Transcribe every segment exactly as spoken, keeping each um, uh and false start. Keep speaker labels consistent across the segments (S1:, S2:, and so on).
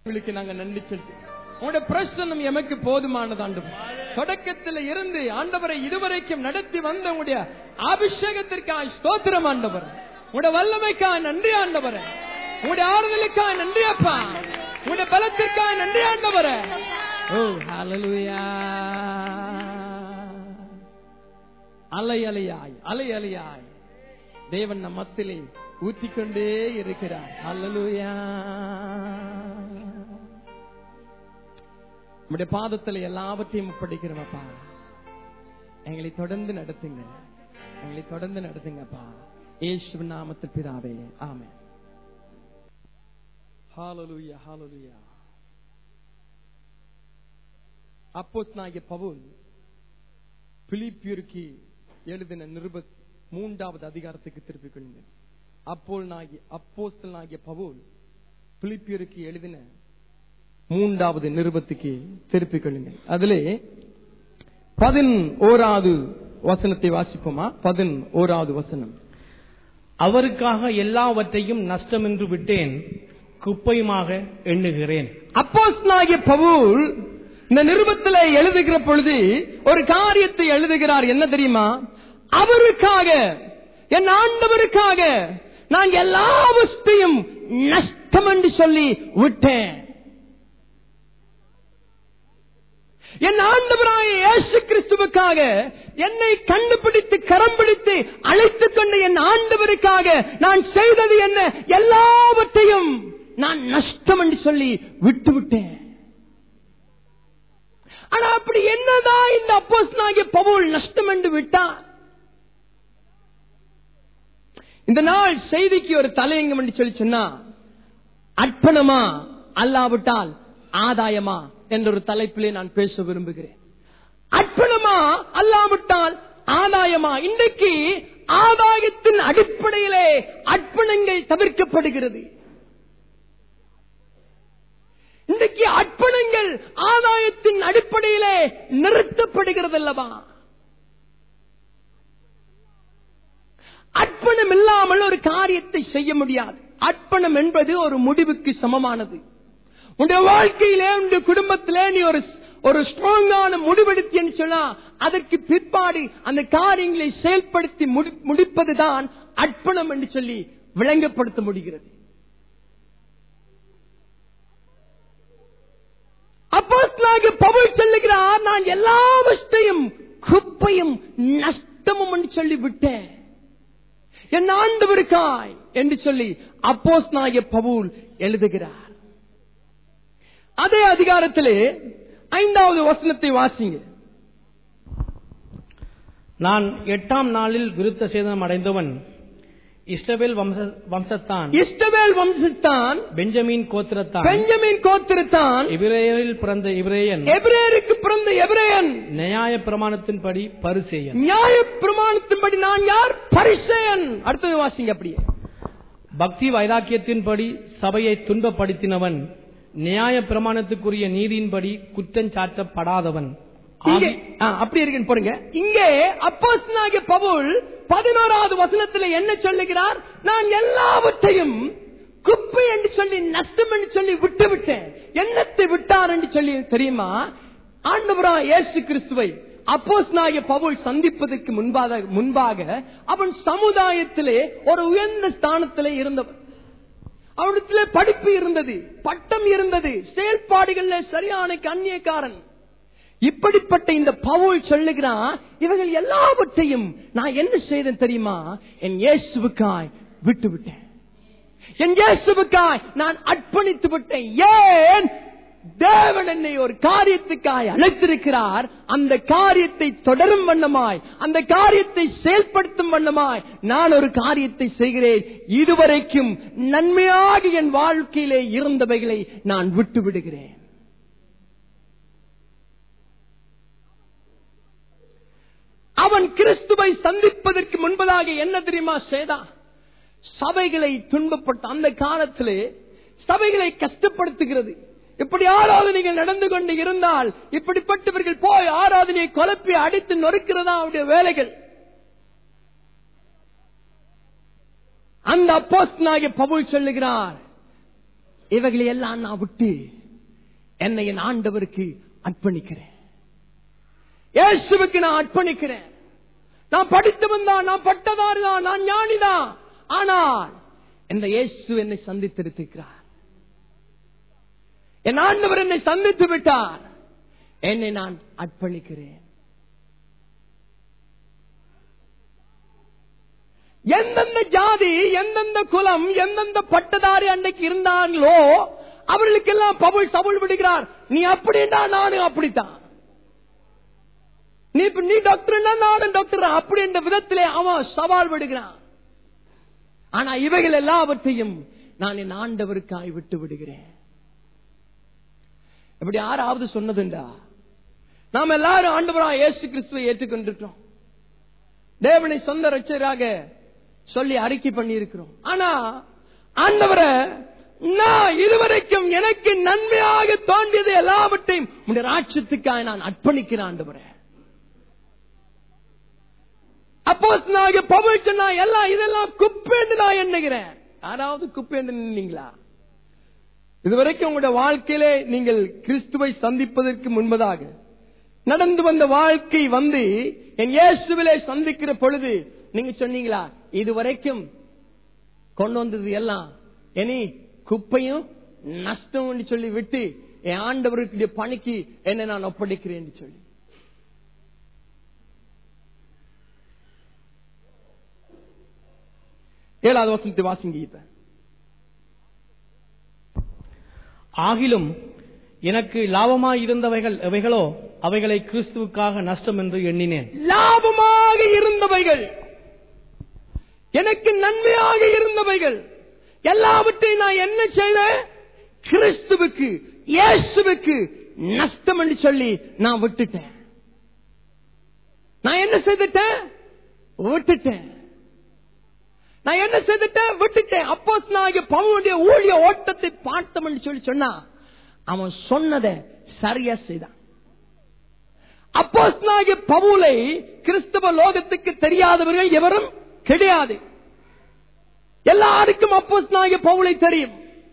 S1: நாங்க நன்றி செலுத்தி உங்களுடைய பிரசன்னம் எமக்கு போதுமானது ஆண்டவர். தொடக்கத்தில் இருந்து ஆண்டவரை இதுவரைக்கும் நடத்தி வந்த உங்களுடைய அபிஷேகத்திற்காக ஸ்தோத்திரம் ஆண்டவர். உங்களுடைய வல்லமைக்காக நன்றி ஆண்டவர். உங்களுடைய ஆறுதலுக்காக நன்றி அப்பா. உங்களுடைய பலத்திற்காக நன்றி ஆண்டவர். ஓ ஹல்லேலூயா. அலை அலையாய் அலை அலையாய் தேவன் நம் மத்தியிலே ஊற்றிக்கொண்டே இருக்கிறார். ஹல்லேலூயா. நம்முடைய பாதத்தில் எல்லாவற்றையும் ஒப்படைக்கிறோம்ப்பா. எங்களை தொடர்ந்து நடத்துங்க, எங்களை தொடர்ந்து நடத்துங்கப்பா. இயேசுவின் நாமத்தில் பிதாவே, ஆமென். ஹல்லேலூயா ஹல்லேலூயா. அப்போஸ்தலனாகிய பவுல் பிலிப்பியருக்கு எழுதின நிருப மூன்றாவது அதிகாரத்துக்கு திருப்பிக் கொள்ளுங்கள். அப்போஸ்தலனாகிய பவுல் பிலிப்பியருக்கு எழுதின மூன்றாவது நிருபத்துக்கு திருப்பிக் கொள்ளுங்கள். அதிலே பதினோராவது வசனத்தை வாசிப்போமா? பதினோராவது வசனம்.
S2: அவருக்காக எல்லாவற்றையும் நஷ்டம் என்று விட்டேன், குப்பையுமாக எண்ணுகிறேன்.
S1: அப்போஸ்தலனாகிய பவுல் இந்த நிருபத்தில் எழுதுகிற பொழுது ஒரு காரியத்தை எழுதுகிறார். என்ன தெரியுமா? அவருக்காக, என் ஆண்டவருக்காக நான் எல்லாவற்றையும் நஷ்டம் என்று சொல்லி விட்டேன். என் ஆண்டவராகிய இயேசு கிறிஸ்துவுக்காக என்னை கண்டுபிடித்து கரம் பிடித்து அழைத்துக் கொண்ட என் ஆண்டவருக்காக நான் செய்தது என்ன? எல்லாவற்றையும் நான் நஷ்டம் என்று சொல்லி விட்டு விட்டேன். ஆனா அப்படி என்னதான் இந்த அப்போஸ்தலனாகிய பவுல் நஷ்டம் என்று விட்டார்? இந்த நாள் செய்திக்கு ஒரு தலையங்கம் என்று சொல்லி சொன்னா, அர்ப்பணமா அல்லாவிட்டால் ஆதாயமா என்ற ஒரு தலைப்பிலே நான் பேச விரும்புகிறேன். அர்ப்பணமா அல்லாவிட்டால் ஆதாயமா? இன்றைக்கு ஆதாயத்தின் அடிப்படையிலே அர்ப்பணங்கள் தவிர்க்கப்படுகிறது. இன்றைக்கு அர்ப்பணங்கள் ஆதாயத்தின் அடிப்படையிலே நிறுத்தப்படுகிறது அல்லவா? அர்ப்பணம் இல்லாமல் ஒரு காரியத்தை செய்ய முடியாது. அர்ப்பணம் என்பது ஒரு முடிவுக்கு சமமானது. உன்னுடைய வாழ்க்கையிலே, உன்னுடைய குடும்பத்திலே நீ ஒரு ஒரு ஸ்ட்ராங்கான முடிவெடுத்தேன்னு சொன்னா அதற்கு பிற்பாடு அந்த காரியங்களை செயல்படுத்தி முடிப்பதுதான் அர்ப்பணம் என்று சொல்லி விளங்கப்படுத்த முடிகிறது. அப்போஸ்தலனாகிய பவுல் சொல்லுகிறார், நான் எல்லாவற்றையும் குப்பையும் நஷ்டமும் என்று சொல்லி விட்டேன் என் ஆண்டவருக்காய் என்று சொல்லி அப்போஸ்தலனாகிய பவுல் எழுதுகிறார். அதே அதிகாரத்திலே ஐந்தாவது வசனத்தை வாசிங்க.
S2: நான் எட்டாம் நாளில் விருத்த சேதனம் அடைந்தவன் இஸ்ரவேல் வம்சத்தான்
S1: இஸ்ரவேல் வம்சத்தான்
S2: பெஞ்சமின் கோத்திரத்தான்
S1: பெஞ்சமின் கோத்திரத்தான்
S2: எபிரேயரில் பிறந்த எபிரேயன்
S1: எபிரேயருக்கு பிறந்த எபிரேயன்
S2: நியாய பிரமாணத்தின்படி பரிசேயன்
S1: நியாய பிரமாணத்தின்படி நான் யார்? பரிசேயன். அடுத்தது வாசிங்க அப்படியே.
S2: பக்தி வைராக்கியத்தின்படி சபையை துன்பப்படுத்தினவன், நியாய பிரமாணத்துக்குரிய நீதியின்படி குற்றம் சாட்டப்படாதவன்.
S1: அப்படி இருக்கு பாருங்க. இங்கே அப்போஸ்தலனாகிய பவுல் பதினோராவது வசனத்தில் என்ன சொல்லுகிறார்? நான் எல்லாவற்றையும் குப்பை என்று சொல்லி நஷ்டம் என்று சொல்லி விட்டு விட்டேன். என்னத்தை விட்டார் என்று சொல்லி தெரியுமா? ஆண்டவராகிய இயேசு கிறிஸ்துவை அப்போஸ்தலனாகிய பவுல் சந்திப்பதற்கு முன்பாக முன்பாக அவன் சமுதாயத்திலே ஒரு உயர்ந்த ஸ்தானத்திலே இருந்தவன். அவனிடத்திலே படிப்பு இருந்தது, பட்டம் இருந்தது, செயல்பாடுகள்ல சரியான கண்ணியக்காரன். இப்படிப்பட்ட இந்த பவுல் சொல்லுகிறான், இவர்கள் எல்லாவற்றையும் நான் என்ன செய்தேன் தெரியுமா? என் இயேசுவுக்காய் விட்டு விட்டேன். என் இயேசுவுக்காய் நான் அர்ப்பணித்து விட்டேன். ஏன்? தேவன் என்னை ஒரு காரியத்துக்காய் அழைத்திருக்கிறார். அந்த காரியத்தை தொடரும் வண்ணமாய், அந்த காரியத்தை செயல்படுத்தும் வண்ணமாய் நான் ஒரு காரியத்தை செய்கிறேன். இதுவரைக்கும் நன்மையாக என் வாழ்க்கையிலே இருந்தவைகளை நான் விட்டு விடுகிறேன். அவன் கிறிஸ்துவை சந்திப்பதற்கு முன்பதாக என்ன தெரியுமா செய்தான்? சபைகளை துன்பப்பட்ட அந்த காலத்திலே சபைகளை கஷ்டப்படுத்துகிறது. இப்படி ஆராதனைகள் நடந்து கொண்டு இருந்தால் இப்படிப்பட்டவர்கள் போய் ஆராதனையை குழப்பி அடித்து நொறுக்கிறதா அவருடைய வேலைகள். அந்த அப்போஸ்தலனாகிய பவுல் சொல்லுகிறார், இவைகளை எல்லாம் நான் விட்டு என்னை என் ஆண்டவருக்கு அர்ப்பணிக்கிறேன். இயேசுவுக்கு நான் அர்ப்பணிக்கிறேன். நான் படித்தவன் தான், நான் பட்டதாரி தான், நான் ஞானிதான். ஆனால் இந்த இயேசு என்னை சந்தித்திருக்கிறார். என் ஆண்டவர் என்னை சந்தித்து விட்டார். என்னை நான் அர்ப்பணிக்கிறேன். எந்தெந்த ஜாதி, எந்தெந்த குலம், எந்தெந்த பட்டதாரி அன்னைக்கு இருந்தாங்களோ அவர்களுக்கெல்லாம் பவுல் சவுல் விடுகிறார். நீ அப்படின்னா நானும் அப்படித்தான். நீ நீ டாக்டர் நானும் டாக்டர் அப்படி என்ற விதத்திலே அவன் சவால் விடுகிறான். ஆனா இவைகள் எல்லாவற்றையும் நான் என் ஆண்டவருக்காய் விட்டு விடுகிறேன். இப்படி யாராவது சொன்னதுண்டா? நாம் எல்லாரும் ஆண்டவராக இயேசு கிறிஸ்துவை ஏற்றுக்கொண்டிருக்கிறோம். தேவனை சொந்த ரட்சகராக சொல்லி அறிக்கை பண்ணி இருக்கிறோம். ஆனா ஆண்டவரை நான் இதுவரைக்கும் எனக்கு நன்மையாக தோன்றியது எல்லாவற்றையும் உடைய ராட்சியத்துக்காக நான் அர்ப்பணிக்கிறேன் ஆண்டவரே. அப்போஸ்தலனாகிய பவுல் சொன்னா எல்லாம் இதெல்லாம் குப்பைன்னு நான் எண்ணுகிறேன். யாராவது குப்பைன்னு நின்னீங்களா? இதுவரைக்கும் உங்களுடைய வாழ்க்கையிலே நீங்கள் கிறிஸ்துவை சந்திப்பதற்கு முன்பதாக நடந்து வந்த வாழ்க்கை வந்து என் இயேசுவிலே சந்திக்கிற பொழுது நீங்க சொன்னீங்களா, இதுவரைக்கும் கொண்டு வந்தது எல்லாம் இனி குப்பையும் நஷ்டம் சொல்லி விட்டு என் ஆண்டவருக்கு பணிக்கு என்ன நான் ஒப்படைக்கிறேன் சொல்லி? ஏழாவது வசனத்தை வாசிங்க. இப்ப
S2: ஆகிலும் எனக்கு லாபமாய் இருந்தவைகள் எவைகளோ அவைகளை கிறிஸ்துவுக்காக நஷ்டம் என்று எண்ணினேன்.
S1: லாபமாக இருந்தவைகள், எனக்கு நன்மையாக இருந்தவைகள் எல்லாவற்றையும் நான் என்ன செய்தேன்? கிறிஸ்துவுக்கு, இயேசுவுக்கு நஷ்டம் என்று சொல்லி நான் விட்டுட்டேன். நான் என்ன செய்துட்டேன்? விட்டுட்டேன். நான் என்ன செய்துட்டேன்? விட்டுட்டேன். அப்போஸ்தலனாகிய பவுலுடைய ஊழிய ஓட்டத்தை பார்த்தோம் என்று சொல்லி சொன்னா அவன் சொன்னதை சரியா செய்தான். அப்போஸ்தலனாகிய பவுலை கிறிஸ்தவ லோகத்துக்கு தெரியாதவர்கள் எவரும் கிடையாது. எல்லாருக்கும் அப்போஸ்தலனாகிய பவுலை தெரியும்.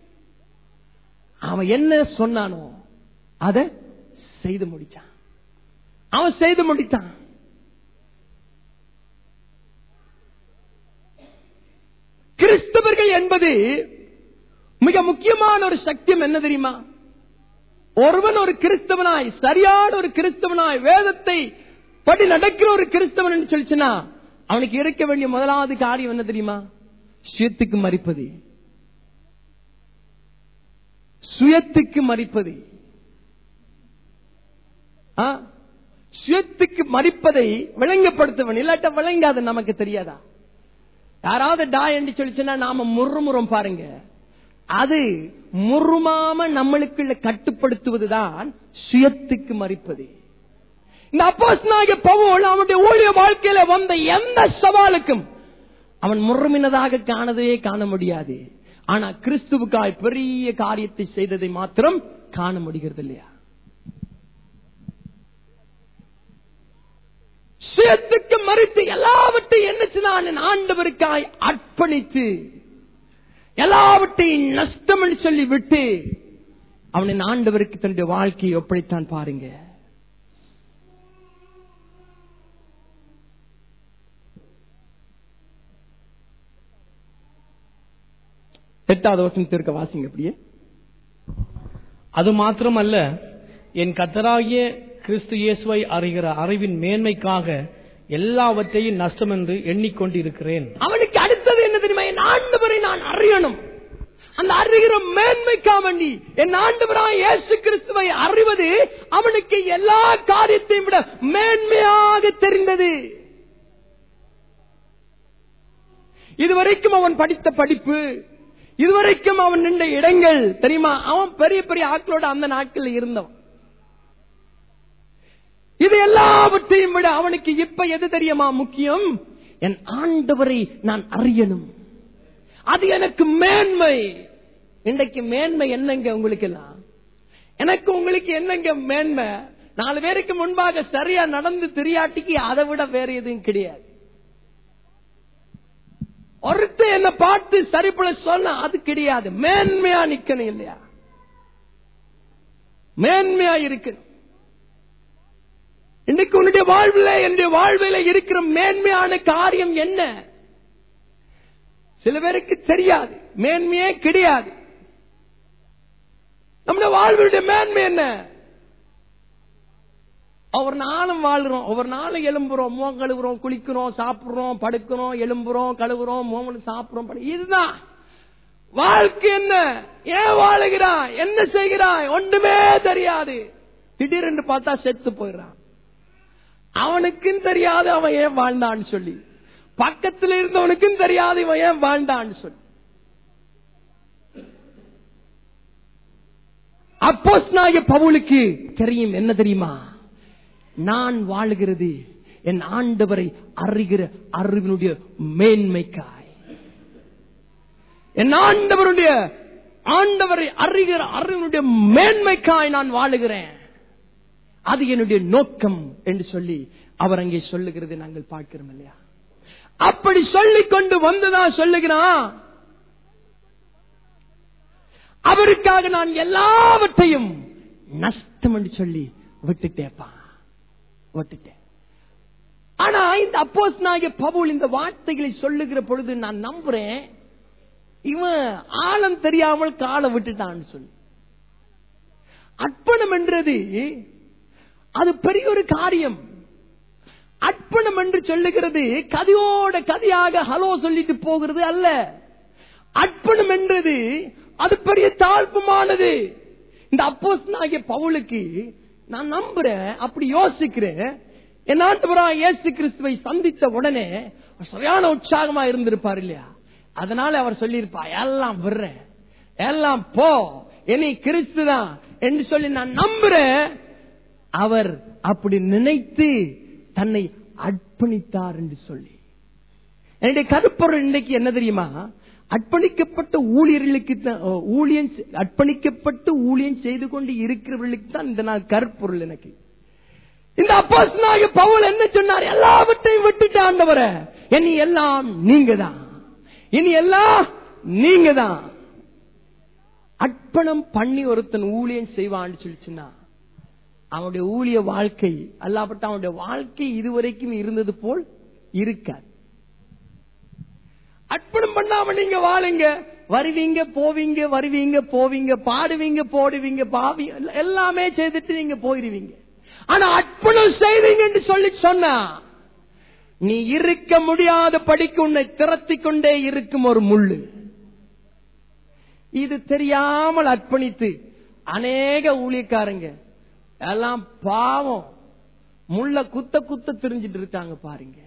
S1: அவன் என்ன சொன்னானோ அதை செய்து முடிச்சான். அவன் செய்து முடித்தான். கிறிஸ்தவர்கள் என்பது மிக முக்கியமான ஒரு சக்தியம் என்ன தெரியுமா? ஒருவன் ஒரு கிறிஸ்தவனாய், சரியான ஒரு கிறிஸ்தவனாய், வேதத்தை படி நடக்கிற ஒரு கிறிஸ்தவன் சொல்லிச்சுன்னா அவனுக்கு இருக்க வேண்டிய முதலாவது காரியம் என்ன தெரியுமா? சுயத்துக்கு மறிப்பது. சுயத்துக்கு மறிப்பது. சுயத்துக்கு மறிப்பதை விளங்கப்படுத்தவன். இல்லாட்ட விளங்காது, நமக்கு தெரியாதா? யாராவது டா என்று சொல்லிச்சுன்னா நாம முறுமுறும் பாருங்க. அது முறுமாம நம்மளுக்குள்ள கட்டுப்படுத்துவதுதான் சுயத்துக்கு மறிப்பது. இந்த அப்போஸ்தலனாகிய பவுல் அவனுடைய ஊழிய வாழ்க்கையில வந்த எந்த சவாலுக்கும் அவன் முறுமினதாக காணவே காண முடியாது. ஆனா கிறிஸ்துவுக்காய் பெரிய காரியத்தை செய்ததை மாத்திரம் காண முடிகிறது இல்லையா? சுயத்துக்கு மறித்து எல்லாவற்றையும் என்ன செய்தான்? ஆண்டவருக்காய் அர்ப்பணித்து எல்லாவற்றையும் நஷ்டம் என்று சொல்லி விட்டு அவனின் ஆண்டவருக்கு தன்னுடைய வாழ்க்கையை ஒப்படைத்தான் பாருங்க. எட்டாவது வசனத்திற்கு வாசிங்க அப்படியே.
S2: அது மாத்திரமல்ல, என் கர்த்தராகிய கிறிஸ்து இயேசுவை அறிகிற அறிவின் மேன்மைக்காக எல்லாவற்றையும் நஷ்டம் என்று எண்ணிக்கொண்டிருக்கிறேன்.
S1: அவனுக்கு அடுத்தது என்ன தெரியுமா? என் ஆண்டவரை நான் அறியணும். அந்த அறிகிற மேன்மைக்காக வேண்டி என் ஆண்டவராய் இயேசு கிறிஸ்துவை அறிவது அவனுக்கு எல்லா காரியத்தையும் விட மேன்மையாக தெரிந்தது. இதுவரைக்கும் அவன் படித்த படிப்பு, இதுவரைக்கும் அவன் நின்ற இடங்கள் தெரியுமா? அவன் பெரிய பெரிய ஆட்களோட அந்த நாட்களில் இருந்தவன். இது எல்லாவற்றையும் விட அவனுக்கு இப்ப எது தெரியுமா முக்கியம்? என் ஆண்டவரை நான் அறியணும். அது எனக்கு மேன்மை. இன்றைக்கு மேன்மை என்னங்க உங்களுக்கு எல்லாம்? எனக்கு உங்களுக்கு என்னங்க மேன்மை? நாலு பேருக்கு முன்பாக சரியா நடந்து தெரியாட்டிக்கு அதை விட வேற எதுவும் கிடையாது. ஒருத்த என்ன பார்த்து சரிபட சொன்னா அது கிடையாது. மேன்மையா நிக்கணும் இல்லையா? மேன்மையா இருக்கணும். இன்னைக்கு உன்னுடைய வாழ்வில் என்னுடைய வாழ்வில் இருக்கிற மேன்மையான காரியம் என்ன? சில பேருக்கு தெரியாது, மேன்மையே கிடையாது. நம்முடைய வாழ்வுடைய மேன்மை என்ன? ஒவ்வொரு நாளும் வாழ்றோம், ஒவ்வொரு நாளும் எழும்புறோம், முகம் கழுவுறோம், குளிக்கிறோம், சாப்பிடுறோம், படுக்கிறோம், எழும்புறோம், கழுவுறோம், முகம் சாப்பிடுறோம். இதுதான் வாழ்க்கை. என்ன? ஏன் வாழுகிறான்? என்ன செய்கிறான்? ஒன்றுமே தெரியாது. திடீரென்று பார்த்தா செத்து போயிடுறான். அவனுக்கும் தெரியாது அவன் ஏன் வாழ்ந்தான்னு சொல்லி, பக்கத்தில் இருந்தவனுக்கும் தெரியாது இவன் ஏன் வாழ்ந்தான்னு சொல்லி. அப்போஸ்தலனாகிய பவுலுக்கு தெரியும். என்ன தெரியுமா? நான் வாழுகிறது என் ஆண்டவரை அறிகிற அறிவினுடைய மேன்மைக்காய். என் ஆண்டவருடைய ஆண்டவரை அறிகிற அறிவினுடைய மேன்மைக்காய் நான் வாழுகிறேன். அது என்னுடைய நோக்கம் என்று சொல்லி அவர் அங்கே சொல்லுகிறது நாங்கள் பார்க்கிறோம் இல்லையா? அப்படி சொல்லிக் கொண்டு வந்துதான் சொல்லுகிறான், அவருக்காக நான் எல்லாவற்றையும் நஷ்டம் என்று சொல்லி விட்டுட்டேப்பா, விட்டுட்டேன். ஆனா இந்த அப்போஸ்தலனாகிய பவுல் இந்த வார்த்தைகளை சொல்லுகிற பொழுது நான் நம்புறேன், இவன் ஆழம் தெரியாமல் காலை விட்டுட்டான்னு சொல்லி. அர்ப்பணம் என்றது அது பெரிய ஒரு காரியம். அர்ப்பணம் என்று சொல்லுகிறது கதையோட கதையாக ஹலோ சொல்லிட்டு போகிறது அல்ல. அர்ப்பணம் என்றது அது பெரிய தாழ்ப்புமானது. இந்த அப்போஸ்தலனாகிய பவுலுக்கு நான் நம்புறேன், அப்படி யோசிக்கிறேன். என் ஆண்டவராகிய இயேசு கிறிஸ்துவை சந்தித்த உடனே சரியான உற்சாகமா இருந்திருப்பார் இல்லையா? அதனால அவர் சொல்லியிருப்பா, எல்லாம் விடுறேன், எல்லாம் போ, என்னை கிறிஸ்து தான் என்று சொல்லி நான் நம்புறேன். அவர் அப்படி நினைத்து தன்னை அர்ப்பணித்தார் என்று சொல்லி. என்னுடைய கருப்பொருள் இன்றைக்கு என்ன தெரியுமா? அர்ப்பணிக்கப்பட்ட ஊழியர்களுக்கு ஊழியம் அர்ப்பணிக்கப்பட்டு ஊழியம் செய்து கொண்டு இருக்கிறவர்களுக்கு தான் இந்த நாள் கருப்பொருள். எனக்கு இந்த அப்போஸ்தலனாகிய பவுல் என்ன சொன்னார்? எல்லாவற்றையும் விட்டுட்டு ஆண்டவரே, இனி எல்லாம் நீங்க தான், இனி எல்லாம் நீங்க தான். அர்ப்பணம் பண்ணி ஒருத்தன் ஊழியம் செய்வான்னு சொல்லிச்சுன்னா அவனுடைய ஊழிய வாழ்க்கை அல்லாப்பட்ட அவனுடைய வாழ்க்கை இதுவரைக்கும் இருந்தது போல் இருக்காது. அர்ப்பணம் பண்ணாம நீங்க வாழுங்க, வருவீங்க போவீங்க, வருவீங்க போவீங்க, பாடுவீங்க போடுவீங்க, பாவீங்க, எல்லாமே செய்துட்டு நீங்க போயிருவீங்க. ஆனா அர்ப்பணம் செய்வீங்க சொல்லி சொன்னா நீ இருக்க முடியாத படிக்கு உன்னை திரட்டிக் கொண்டே இருக்கும் ஒரு முள்ளு. இது தெரியாமல் அர்ப்பணித்து அநேக ஊழியக்காரங்க எல்லாம் பாவம் முள்ள குத்த குத்த தெரிஞ்சிட்டு இருக்காங்க பாருங்க.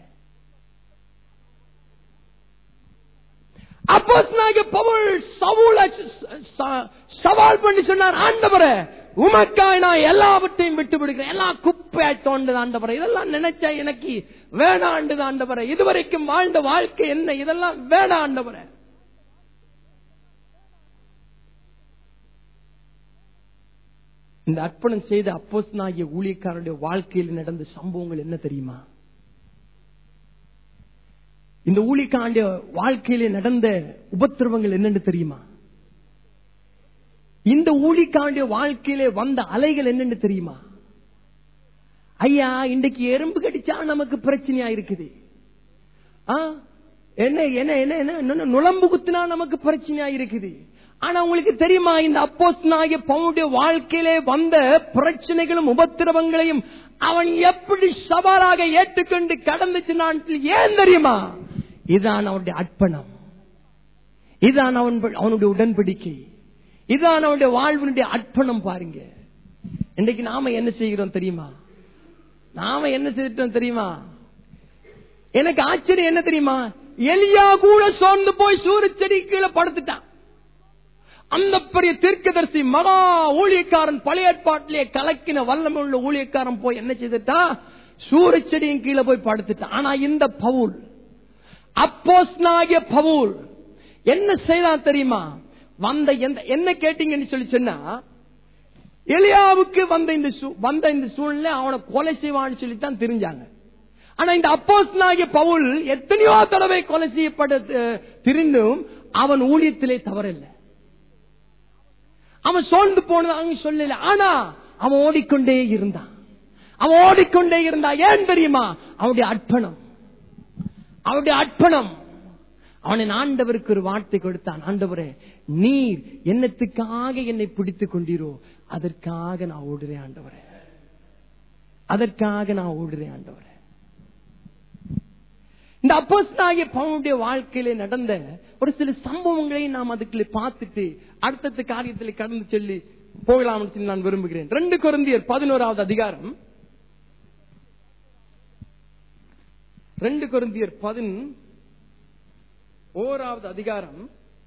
S1: அப்போஸ்தலனாகிய பவுல் சவுலை சவால் பண்ணி சொன்னார், ஆண்டவரே உமக்காய் நான் எல்லாவற்றையும் விட்டு விடுகிறேன், எல்லாம் குப்பையாய் தோண்டது ஆண்டவரே, இதெல்லாம் நினைச்சா எனக்கு வேணாண்டது ஆண்டவரே, இதுவரைக்கும் வாழ்ந்த வாழ்க்கை என்ன, இதெல்லாம் வேணாம் ஆண்டவரே. இந்த அர்ப்பணம் செய்த அப்போஸ்தலனாகிய ஊழியக்காரருடைய வாழ்க்கையில் நடந்த சம்பவங்கள் என்ன தெரியுமா? இந்த ஊழியக்காரருடைய வாழ்க்கையிலே நடந்த உபத்திரவங்கள் என்னன்னு தெரியுமா? இந்த ஊழியக்காரருடைய வாழ்க்கையிலே வந்த அலைகள் என்னன்னு தெரியுமா? ஐயா, இன்றைக்கு எறும்பு கடிச்சா நமக்கு பிரச்சனையா இருக்குது, என்ன என்ன என்ன நுழம்பு குத்தினா நமக்கு பிரச்சனையா இருக்குது. ஆனா உங்களுக்கு தெரியுமா, இந்த அப்போஸ்தலனாகிய பவுலுடைய வாழ்க்கையிலே வந்த பிரச்சனைகளும் உபத்திரவங்களையும் அவன் எப்படி சவாலாக ஏற்றுக்கொண்டு கடந்துச்சுனான் ஏன் தெரியுமா? இதுதான் அவனுடைய அர்ப்பணம், இதுதான் அவன் அவனுடைய உடன்படிக்கை, இதுதான் அவனுடைய வாழ்வினுடைய அர்ப்பணம். பாருங்க, இன்றைக்கு நாம என்ன செய்கிறோம் தெரியுமா? நாம என்ன செய்துட்டோம் தெரியுமா? எனக்கு ஆச்சரியம் என்ன தெரியுமா? எலியா கூட சோர்ந்து போய் சூரிய செடி கீழே படுத்துட்டான். அந்த பெரிய தீர்க்கதரிசி மகா ஊழியக்காரன், பழைய ஏற்பாட்டிலே கலக்கின வல்லமை உள்ள ஊழியக்காரன் போய் என்ன செய்துட்டா? சூரிய செடியின் கீழே போய் படுத்துட்டான். ஆனா இந்த பவுல், அப்போஸ்தலனாகிய பவுல் என்ன செய்தான் தெரியுமா? வந்த என்ன கேட்டீங்கன்னு சொல்லி சொன்னா, எலியாவுக்கு வந்த இந்த வந்த இந்த சூழ்நிலை அவனை கொலை செய்வான்னு சொல்லித்தான் தெரிஞ்சாங்க. ஆனா இந்த அப்போஸ்தலனாகிய பவுல் எத்தனையோ தடவை கொலை செய்யப்பட திரிந்தும் அவன் ஊழியத்திலே தவறில்லை. அவன் சோர்ந்து போனதாக சொல்லல. ஆனா அவன் ஓடிக்கொண்டே இருந்தான். அவன் ஓடிக்கொண்டே இருந்தான். ஏன் தெரியுமா? அவனுடைய அர்ப்பணம். அவனுடைய அர்ப்பணம். அவன் ஆண்டவருக்கு ஒரு வார்த்தை கொடுத்தான். ஆண்டவரே, நீர் என்னத்துக்காக என்னை பிடித்துக் கொண்டீரோ அதற்காக நான் ஓடுறேன் ஆண்டவரே, அதற்காக நான் ஓடுறேன் ஆண்டவரே. இந்த அப்போஸ்தலனாகிய பவுலுடைய வாழ்க்கையிலே நடந்த ஒரு சில சம்பவங்களை நாம் அதுக்குள்ளே பார்த்துட்டு அடுத்த காரியத்தில் கடந்து சொல்லி போகலாம் சொல்லி நான் விரும்புகிறேன். ரெண்டு கொரிந்தியர் பதினோராவது அதிகாரம், ரெண்டு கொரிந்தியர் பதின் ஓராவது அதிகாரம்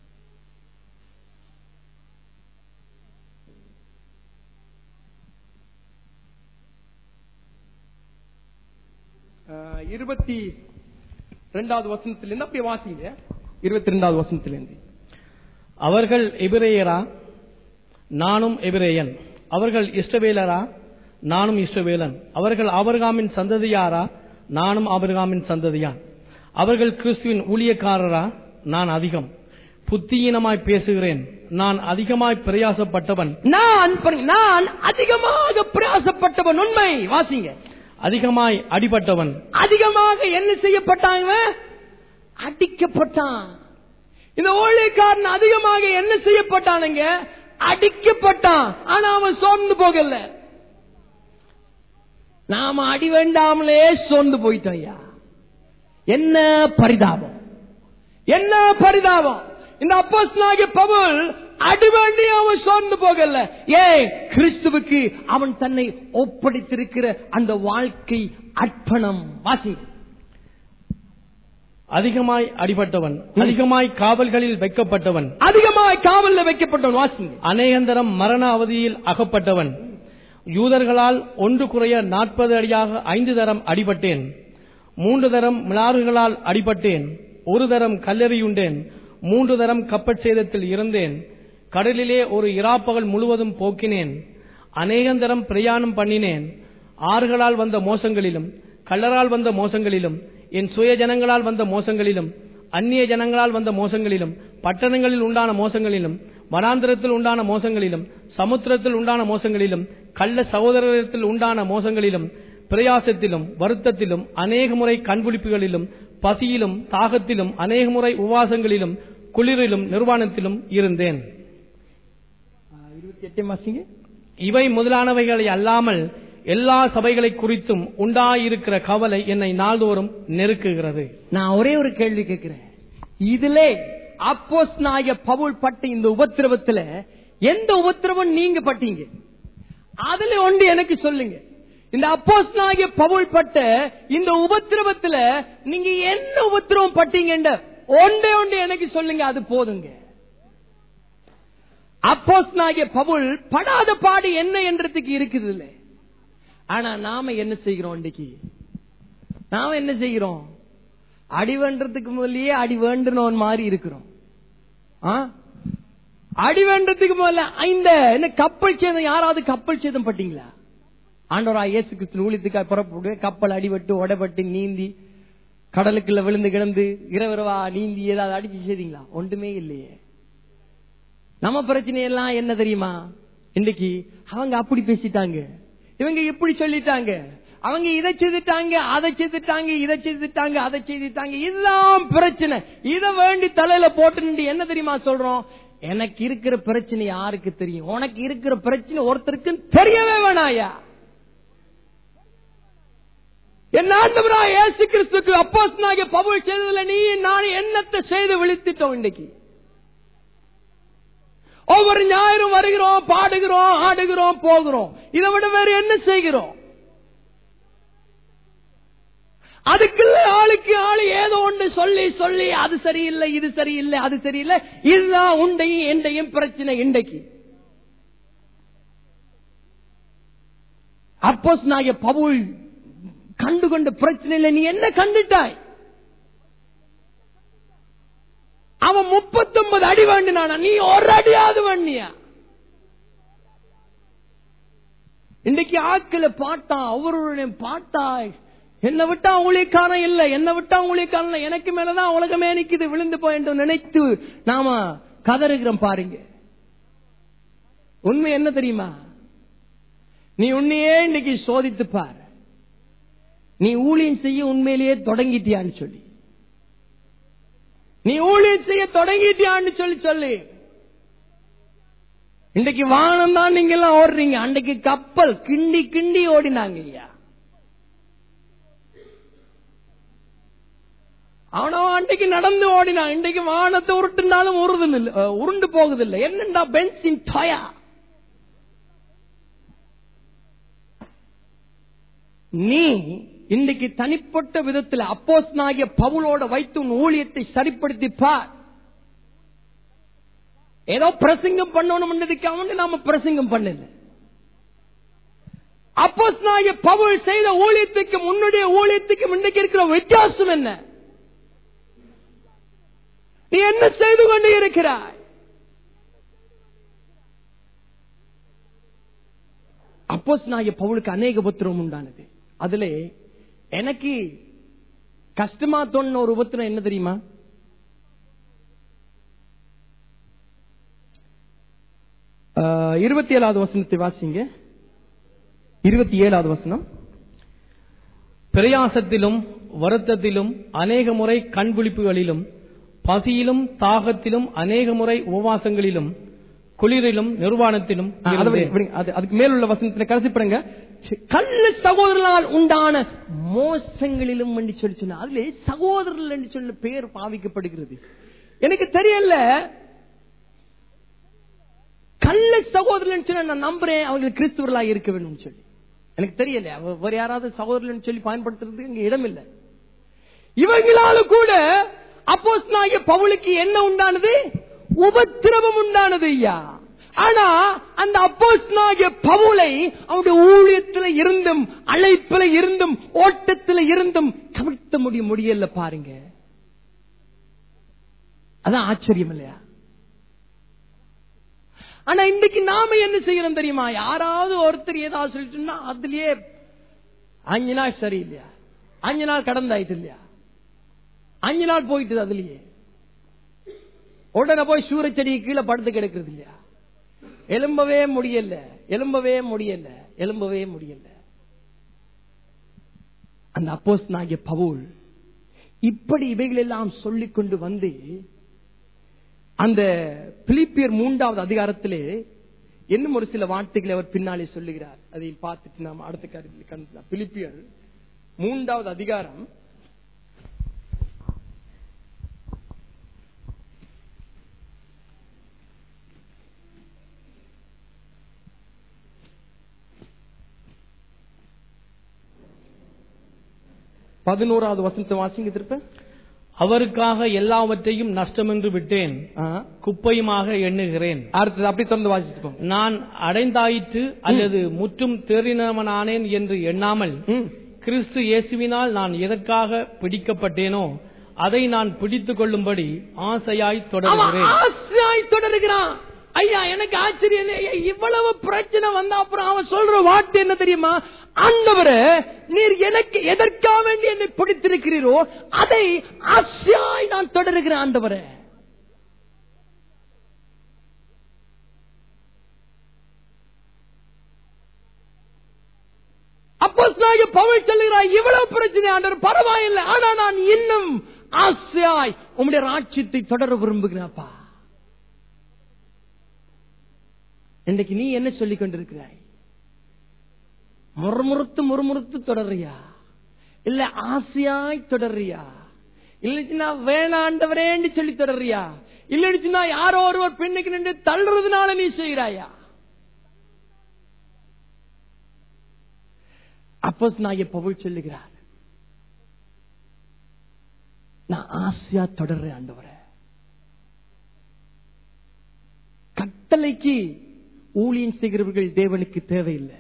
S1: இருபத்தி இரண்டாவது வசனத்திலிருந்து அப்படியே வாசிங்க. இருபத்தி இரண்டாவது வசனத்திலிருந்து,
S2: அவர்கள் எபிரேயரா, நானும் எபிரேயன். அவர்கள் இஸ்ரவேலரா, நானும் இஸ்ரவேலன். அவர்கள் ஆபிரகாமின் சந்ததியாரா, நானும் ஆபிரகாமின் சந்ததியான். அவர்கள் கிறிஸ்துவின் ஊழியக்காரரா, நான் அதிகம் புத்தியீனமாய் பேசுகிறேன். நான் அதிகமாய் பிரயாசப்பட்டவன்.
S1: நான் நான் அதிகமாக பிரயாசப்பட்டவன். உண்மை வாசிங்க.
S2: அதிகமாய் அடிபட்டவன்.
S1: அதிகமாக என்ன செய்யப்பட்டாங்க? அடிக்கப்பட்டான். இந்த ஊழியக்காரன் அதிகமாக என்ன செய்யப்பட்டானுங்க? அடிக்கப்பட்டான். ஆனா அவன் சோர்ந்து போகல. நாம அடி வேண்டாமலே சோர்ந்து போயிட்டோம். ஐயா, என்ன பரிதாபம், என்ன பரிதாபம். இந்த அப்போஸ்தலனாகிய பவுல் அடி வேண்டி அவன் சோர்ந்து போகல. ஏன்? கிறிஸ்துவுக்கு அவன் தன்னை ஒப்படைத்திருக்கிற அந்த வாழ்க்கை அர்ப்பணம். வாசி.
S2: அதிகமாய் அடிபட்டவன், அதிகமாய் காவல்களில் வைக்கப்பட்டவன்,
S1: அதிகமாய் காவலில் வைக்கப்பட்டவன். வாசி.
S2: அநேகந்தரம் மரண அவதியில் அகப்பட்டவன். யூதர்களால் ஒன்று குறைய நாற்பது அடியாக ஐந்து தரம் அடிபட்டேன். மூன்று தரம் மிளாறுகளால் அடிபட்டேன். ஒரு தரம் கல்லெறியுண்டேன். மூன்று தரம் கப்பற் சேதத்தில் இருந்தேன். கடலிலே ஒரு இராப்பகல் முழுவதும் போக்கினேன். அநேகந்தரம் பிரயாணம் பண்ணினேன். ஆறுகளால் வந்த மோசங்களிலும், கள்ளரால் வந்த மோசங்களிலும், என் சுய ஜனங்களால் வந்த மோசங்களிலும், அந்நிய ஜனங்களால் வந்த மோசங்களிலும், பட்டணங்களில் உண்டான மோசங்களிலும், வனாந்திரத்தில் உண்டான மோசங்களிலும், சமுத்திரத்தில் உண்டான மோசங்களிலும், கள்ள சகோதரத்தில் உண்டான மோசங்களிலும், பிரயாசத்திலும், வருத்தத்திலும், அநேக முறை கண்குளிப்புகளிலும், பசியிலும், தாகத்திலும், அநேக முறை உபவாசங்களிலும், குளிரிலும், நிர்வாணத்திலும் இருந்தேன். இவை முதலானவைகளை அல்லாமல் எல்லா சபைகளை குறித்தும் உண்டாயிருக்கிற கவலை என்னை நாள்தோறும் நெருக்குகிறது.
S1: நான் ஒரே ஒரு கேள்வி கேட்கிறேன். இதிலே அப்போஸ்தலனாகிய பவுல் பட்ட இந்த உபத்திரவத்துல எந்த உபத்திரவம் நீங்க பட்டீங்க? அதுல ஒன்று எனக்கு சொல்லுங்க. இந்த அப்போஸ்தலனாகிய பவுல் பட்ட இந்த உபத்திரவத்துல நீங்க என்ன உபத்திரவம் பட்டீங்க? ஒன்றே ஒன்று எனக்கு சொல்லுங்க, அது போதுங்க. அப்போஸ்தலனாகிய பவுல் படாத பாடு என்ன என்றதுக்கு இருக்குது இல்ல. ஆனா நாம என்ன செய்கிறோம்? இன்னைக்கு நாம என்ன செய்கிறோம்? அடி வேண்டதுக்கு முதல்லயே அடி வேண்டணும் மாதிரி இருக்கிறோம். அடி வேண்டதுக்கு முதல்ல இந்த என்ன கப்பல் சேதம், யாராவது கப்பல் சேதம் பட்டீங்களா? ஆண்டவராகிய இயேசு கிறிஸ்து ஊழியத்துக்காக புறப்பட்டு கப்பல் அடிபட்டு உடைபட்டு நீந்தி கடலுக்குள்ள விழுந்து கிடந்து இரவரவா நீந்தி ஏதாவது அடிச்சு செய்தீங்களா? ஒன்றுமே இல்லையே. நம்ம பிரச்சனை எல்லாம் என்ன தெரியுமா? இன்னைக்கு அவங்க அப்படி பேசிட்டாங்க, இவங்க இப்படி சொல்லிட்டாங்க, அவங்க இதை செய்துட்டாங்க, அதை செய்துட்டாங்க, இதை செய்துட்டாங்க, அதை செய்துட்டாங்க. இதுதான் பிரச்சனை. இதை வேண்டி தலையில போட்டு என்ன தெரியுமா சொல்றோம்? எனக்கு இருக்கிற பிரச்சனை யாருக்கு தெரியும்? உனக்கு இருக்கிற பிரச்சனை ஒருத்தருக்கு தெரியவே வேணாயா. என் ஆண்டவராகிய இயேசு கிறிஸ்துவுக்கு அப்போஸ்தலனாகிய பவுல் செய்ததுல நீ நான் என்னத்தை செய்து விழித்திட்டோம். இன்னைக்கு ஒவ்வொரு ஞாயிறும் வருகிறோம், பாடுகிறோம், ஆடுகிறோம், போகிறோம். இதை விட வேற என்ன செய்கிறோம்? அதுக்குள்ள ஆளுக்கு ஆளு ஏதோ ஒன்று சொல்லி சொல்லி அது சரியில்லை, இது சரியில்லை, அது சரியில்லை. இதுதான் உண்டையும் எண்டையும் பிரச்சனை. இன்றைக்கு அப்போஸ்தலனாகிய பவுல் கண்டுகொண்ட பிரச்சனையில நீ என்ன கண்டுட்டாய்? அவன் முப்பத்தி ஒன்பது அடி வேண்டினானா, நீ ஒரு அடியாவது வேண்டியா? இன்றைக்கு ஆட்களை பார்த்தா, அவருடைய பார்த்தா என்னை விட்டா ஊழியக்காரன் இல்ல, என்னை விட்டா ஊழியக்காரன், எனக்கு மேலதான் உலகமே நிக்குது, விழுந்து போய் என்று நினைத்து நாம கதறுகிறோம். பாருங்க, உண்மை என்ன தெரியுமா? நீ உன்னையே இன்னைக்கு சோதித்து பார். நீ ஊழியம் செய்ய உண்மையிலேயே தொடங்கிட்டியான்னு சொல்லி, நீ ஊழியம் செய்ய தொடங்கிட்டியான்னு சொல்லி சொல்லு. இன்றைக்கு வானம் தான் நீங்க எல்லாம் ஓடுறீங்க, அன்றைக்கு கப்பல் கிண்டி கிண்டி ஓடினாங்க ஐயா. அவனோ அன்றைக்கு நடந்து ஓடினான், இன்றைக்கு வானத்தை உருட்டுனாலும் உருண்டு போகுதில்லை. என்னண்டா பென்சின் டயா. நீ இன்றைக்கு தனிப்பட்ட விதத்தில் அப்போஸ்தலனாகிய பவுலோட வைத்து உன் ஊழியத்தை சரிப்படுத்தி பார். ஏதோ பிரசங்கம் பண்ணணும் நாம பிரசங்கம் பண்ணல. அப்போஸ்தலனாகிய பவுல் செய்த ஊழியத்துக்கும் உன்னுடைய ஊழியத்துக்கும் இன்றைக்கு இருக்கிற வித்தியாசம் என்ன? நீ என்ன செய்து கொண்டு இருக்கிறாய்? அப்போஸ்தலனாகிய பவுலுக்கு அநேக உபத்திரவம் உண்டானது. அதுல எனக்கு கஷ்டமா தோணுன ஒரு உபத்திரம் என்ன தெரியுமா? இருபத்தி ஏழாவது வசனத்தை வாசிங்க. இருபத்தி ஏழாவது வசனம்.
S2: பிரயாசத்திலும் வருத்தத்திலும் அநேக முறை கண் விழிப்புகளிலும் பசியிலும் தாகத்திலும் அநேக முறை உபவாசங்களிலும் குளிரிலும் நிர்வாணத்திலும்
S1: அதுக்கு மேலுள்ள வசனத்தில் கடைசிப்படுங்க. கள்ள சகோதரர்களால் உண்டான மோசங்களிலும் என்று சொல்லி சொன்ன அதுல சகோதரர்கள் என்று சொல்ல பெயர் பாவிக்கப்படுகிறது. எனக்கு தெரியல, கள்ள சகோதரர்கள் சொன்ன நான் நம்புறேன் அவங்களுக்கு கிறிஸ்துவர்களாக இருக்க வேண்டும் சொல்லி. எனக்கு தெரியல வேற யாராவது சகோதரர்கள் சொல்லி பயன்படுத்துறதுக்கு இங்க இடம் இல்லை. இவங்களால கூட அப்போஸ்தலனாகிய பவுலுக்கு என்ன உண்டானது? உபத்திரவம் உண்டானது ஐயா. ஆனா அந்த அப்போஸ்தலனாகிய பவுலை அவருடைய ஊழியத்தில் இருந்தும் அழைப்பில் இருந்தும் ஓட்டத்தில் இருந்தும் கவிழ்த்த முடிய முடியல. பாருங்க, அதான் ஆச்சரியம் இல்லையா? ஆனா இன்றைக்கு நாம என்ன செய்யறோம் தெரியுமா? யாராவது ஒருத்தர் ஏதாவது சொல்லிட்டுன்னா அதுலயே அஞ்சு நாள் சரி இல்லையா, அஞ்சு நாள் கடந்தாயிட்டு இல்லையா, அஞ்சு நாள் போயிட்டு அதுலயே உடனே போய் சூரச்செடி கீழே படுத்து கிடக்குறது இல்லையா, எலும்பவே முடியல, எலும்பவே முடியல, எலும்பவே முடியல. அந்த அப்போஸ்தலனாகிய பவுல் இப்படி இவைகள் எல்லாம் சொல்லிக் கொண்டு வந்து அந்த பிலிப்பியர் மூன்றாவது அதிகாரத்திலே இன்னும் ஒரு சில வார்த்தைகளை அவர் பின்னாலே சொல்லுகிறார். அதை பார்த்துட்டு நாம் அடுத்த காரியத்தில் கண்டோம். பிலிப்பியர் மூன்றாவது அதிகாரம் பதினோராவது வசனத்தை வாசிங்க திருப்ப.
S2: அவருக்காக எல்லாவற்றையும் நஷ்டம் என்று விட்டேன், குப்பையுமாக எண்ணுகிறேன்.
S1: அடுத்தது அப்படி தொடர்ந்து வாசிப்போம்.
S2: நான் அடைந்தாயிற்று அல்லது முற்றும் தேறினவனானேன் என்று எண்ணாமல் கிறிஸ்து இயேசுவினால் நான் எதற்காக பிடிக்கப்பட்டேனோ அதை நான் பிடித்துக் கொள்ளும்படி ஆசையாய் தொடர்கிறேன்.
S1: ஆசையாய் தொடர்கிறான். ஐயா, எனக்கு ஆச்சரியம். இவ்வளவு பிரச்சனை வந்தா அப்புறம் அவன் சொல்ற வார்த்தை என்ன தெரியுமா? ஆண்டவரே, நீர் எனக்கு எதற்காக வேண்டி என்னை பிடித்திருக்கிறீரோ அதை ஆசையாய் நான் தொடர்கிறேன். ஆண்டவரே, அப்போஸ்தலனாகிய பவுல் சொல்லுகிறார், இவ்வளவு பிரச்சனை ஆண்டவர் பரவாயில்லை, ஆனா நான் இன்னும் ஆசையாய் உம்முடைய ராஜ்யத்தை தொடர விரும்புகிறேன்ப்பா. இன்றைக்கு நீ என்ன சொல்லிக் கொண்டிருக்கிறாய்? முறுமுறுத்து முறுமுறுத்து தொடர்றியா, இல்ல ஆசையாய் தொடர்றியா, இல்லைச்சுன்னா வேணாண்டவரேன்னு சொல்லி தொடர்றியா, இல்லைச்சுன்னா யாரோ ஒருவர் பெண்ணுக்கு நின்று தள்ளுறதுனால நீ செய்கிறாயா? அப்போஸ்தலனாகிய பவுல் சொல்லுகிறார், நான் ஆசையா தொடர்றேன் ஆண்டவரே. கட்டளைக்கு ஊழியம் செய்கிறவர்கள் தேவனுக்கு தேவையில்லை,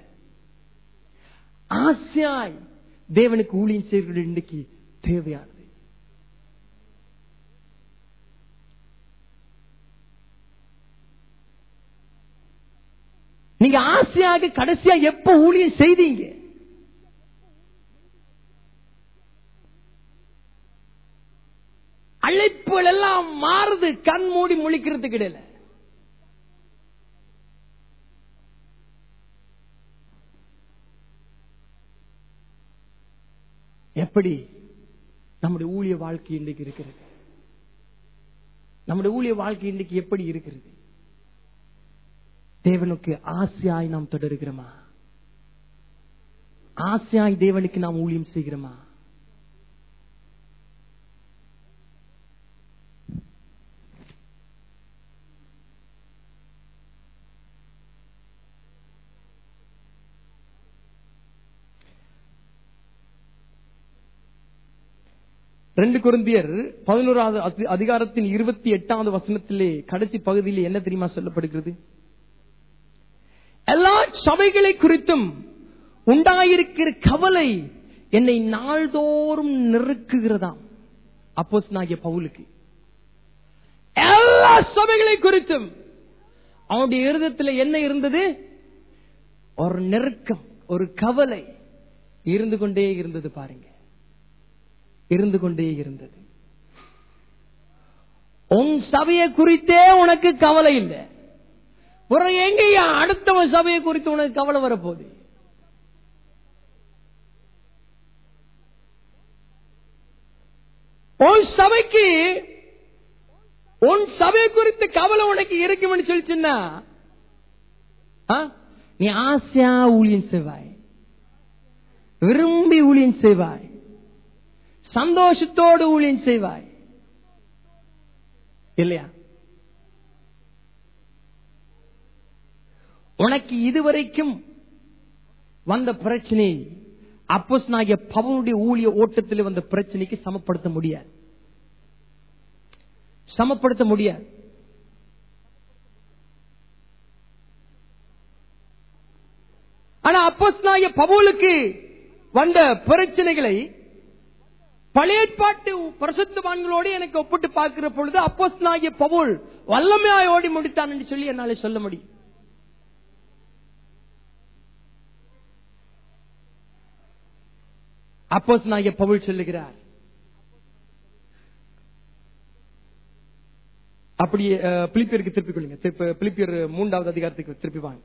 S1: ஆசையாய் தேவனுக்கு ஊழியம் செய்கிறவர்கள் இன்னைக்கு தேவையானது. நீங்க ஆசையாக கடைசியா எப்ப ஊழியம் செய்தீங்க? மாறுது கண் மூடி முழிக்கிறதுக்கு இடையில. எப்படி நம்முடைய ஊழிய வாழ்க்கை இன்றைக்கு இருக்கிறது? நம்முடைய ஊழிய வாழ்க்கை இன்றைக்கு எப்படி இருக்கிறது? தேவனுக்கு ஆசையாய் நாம் தொடருகிறோமா? ஆசையாய் தேவனுக்கு நாம் ஊழியம் செய்கிறோமா? ரெண்டு கொரிந்தியர் பதினோராவது அதிகாரத்தின் இருபத்தி எட்டாவது வசனத்திலே கடைசி பகுதியில் என்ன தெரியுமா சொல்லப்படுகிறது? எல்லா சபைகளை குறித்தும் உண்டாயிருக்கிற கவலை என்னை நாள்தோறும் நெருக்குகிறதாம். அப்போஸ்தலனாகிய பவுலுக்கு எல்லா சபைகளை குறித்தும் அவனுடைய இருதயத்தில் என்ன இருந்தது? ஒரு நெருக்கம், ஒரு கவலை இருந்து கொண்டே இருந்தது. பாருங்க, இருந்து கொண்டே இருந்தது. உன் சபையை குறித்தே உனக்கு கவலை இல்லை, ஒரு எங்கேயா அடுத்தவன் சபையை குறித்து உனக்கு கவலை வரப்போகுது? உன் சபைக்கு உன் சபை குறித்து கவலை உனக்கு இருக்கும்னு சொல்லிச்சுன்னா நீ ஆசையா ஊழியம் செய்வாய், விரும்பி ஊழியம் செய்வாய், சந்தோஷத்தோடு ஊழியம் செய்வாய் இல்லையா? உனக்கு இதுவரைக்கும் வந்த பிரச்சனை அப்போஸ்தலனாகிய பவுலுடைய ஊழிய ஓட்டத்தில் வந்த பிரச்சனைக்கு சமப்படுத்த முடியாது, சமப்படுத்த முடியாது. ஆனா அப்போஸ்தலனாகிய பவுலுக்கு வந்த பிரச்சனைகளை பழைய ஏற்பாட்டு பரிசுத்தவான்களோடு எனக்கு ஒப்பிட்டு பார்க்கிற பொழுது அப்போஸ்தலனாகிய பவுல் வல்லமையாய் ஓடி முடித்தான் என்று சொல்லி என்னால சொல்ல முடியும். அப்போஸ்தலனாகிய பவுல் சொல்லுகிறார், அப்படியே பிலிப்பியருக்கு திருப்பிக் கொள்ளுங்க. பிலிப்பியர் மூன்றாவது அதிகாரத்துக்கு திருப்பி வாங்க.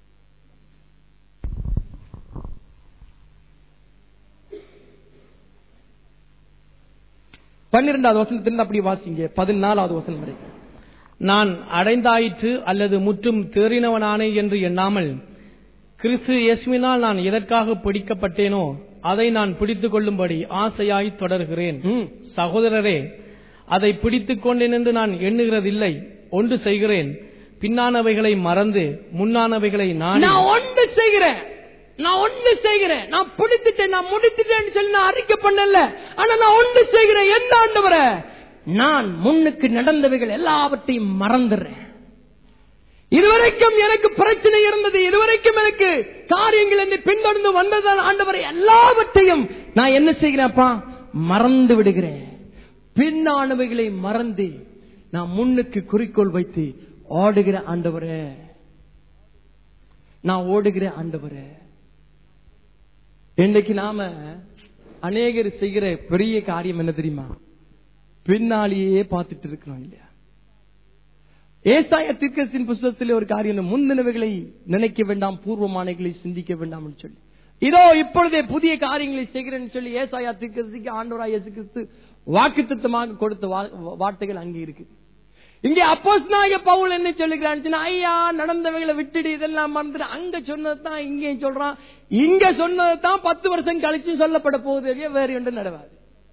S1: பன்னிரெண்டாவது வசனத்திலிருந்து அப்படி வாசிங்க, பதினாலாவது வசனம் வரை.
S2: நான் அடைந்தாயிற்று அல்லது முற்றும் தேறினவனானே என்று எண்ணாமல் கிறிஸ்து இயேசுவினால் நான் எதற்காக பிடிக்கப்பட்டேனோ அதை நான் பிடித்துக் கொள்ளும்படி ஆசையாய் தொடர்கிறேன். சகோதரரே, அதை பிடித்துக் கொண்டேன் என்று நான் எண்ணுகிறதில்லை, ஒன்று செய்கிறேன், பின்னானவைகளை மறந்து முன்னானவைகளை நான்
S1: ஒன்று செய்கிறேன், நான் ஒன்று செய்கிறேன், நான் பிடித்துட்டேன், நான் முடித்துட்டேன் சொல்லி நான் அறிக்கை பண்ணல. ஆனா நான் ஒன்று செய்கிறேன், எந்த ஆண்டவரே, நான் முன்னுக்கு நடந்தவைகள் எல்லாவற்றையும் மறந்துடுறேன். இதுவரைக்கும் எனக்கு பிரச்சனை இருந்தது, இதுவரைக்கும் எனக்கு காரியங்கள் என்னை பின்தொடர்ந்து வந்ததால் ஆண்டவரை எல்லாவற்றையும் நான் என்ன செய்கிறேன்ப்பா, மறந்து விடுகிறேன். பின்னானவைகளை மறந்து நான் முன்னுக்கு குறிக்கோள் வைத்து ஓடுகிற ஆண்டவரே, நான் ஓடுகிற ஆண்டவரே. இன்னைக்கு நாம அநேகர் செய்கிற பெரிய காரியம் என்ன தெரியுமா? பின்னாலேயே பார்த்துட்டு இருக்கிறோம் இல்லையா? ஏசாயா தீர்க்கதரிசியின் புத்தகத்தில் ஒரு காரியம், முந்தினவைகளை நினைக்க வேண்டாம், பூர்வமானவைகளை சிந்திக்க வேண்டாம் சொல்லி, இதோ இப்பொழுதே புதிய காரியங்களை செய்கிறேன்னு சொல்லி ஏசாயா தீர்க்கதரிசிக்கு ஆண்டவராகிய இயேசு கிறிஸ்து வாக்குத்தத்தமாக கொடுத்த வார்த்தைகள் அங்கே இருக்கு. இங்கே அப்போஸ்தலனாகிய பவுல் என்ன சொல்லுகிறான்? ஐயா, நடந்தவைகளை விட்டுடு, இதெல்லாம் மறந்துட்டு, அங்க சொன்னதுதான் இங்கேயும் சொல்றான், இங்க சொன்னதுதான் பத்து வருஷம் கழிச்சு சொல்லப்பட போகுது, வேற ஒன்று நடவாது.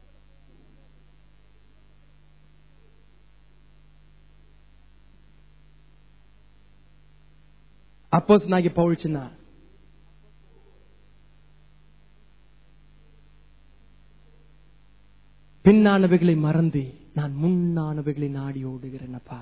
S1: அப்போஸ்தலனாகிய பவுல் சொன்னார், பின்னானவைகளை மறந்து நான் முன்னானவைகளை நாடி ஓடுகிறேனப்பா.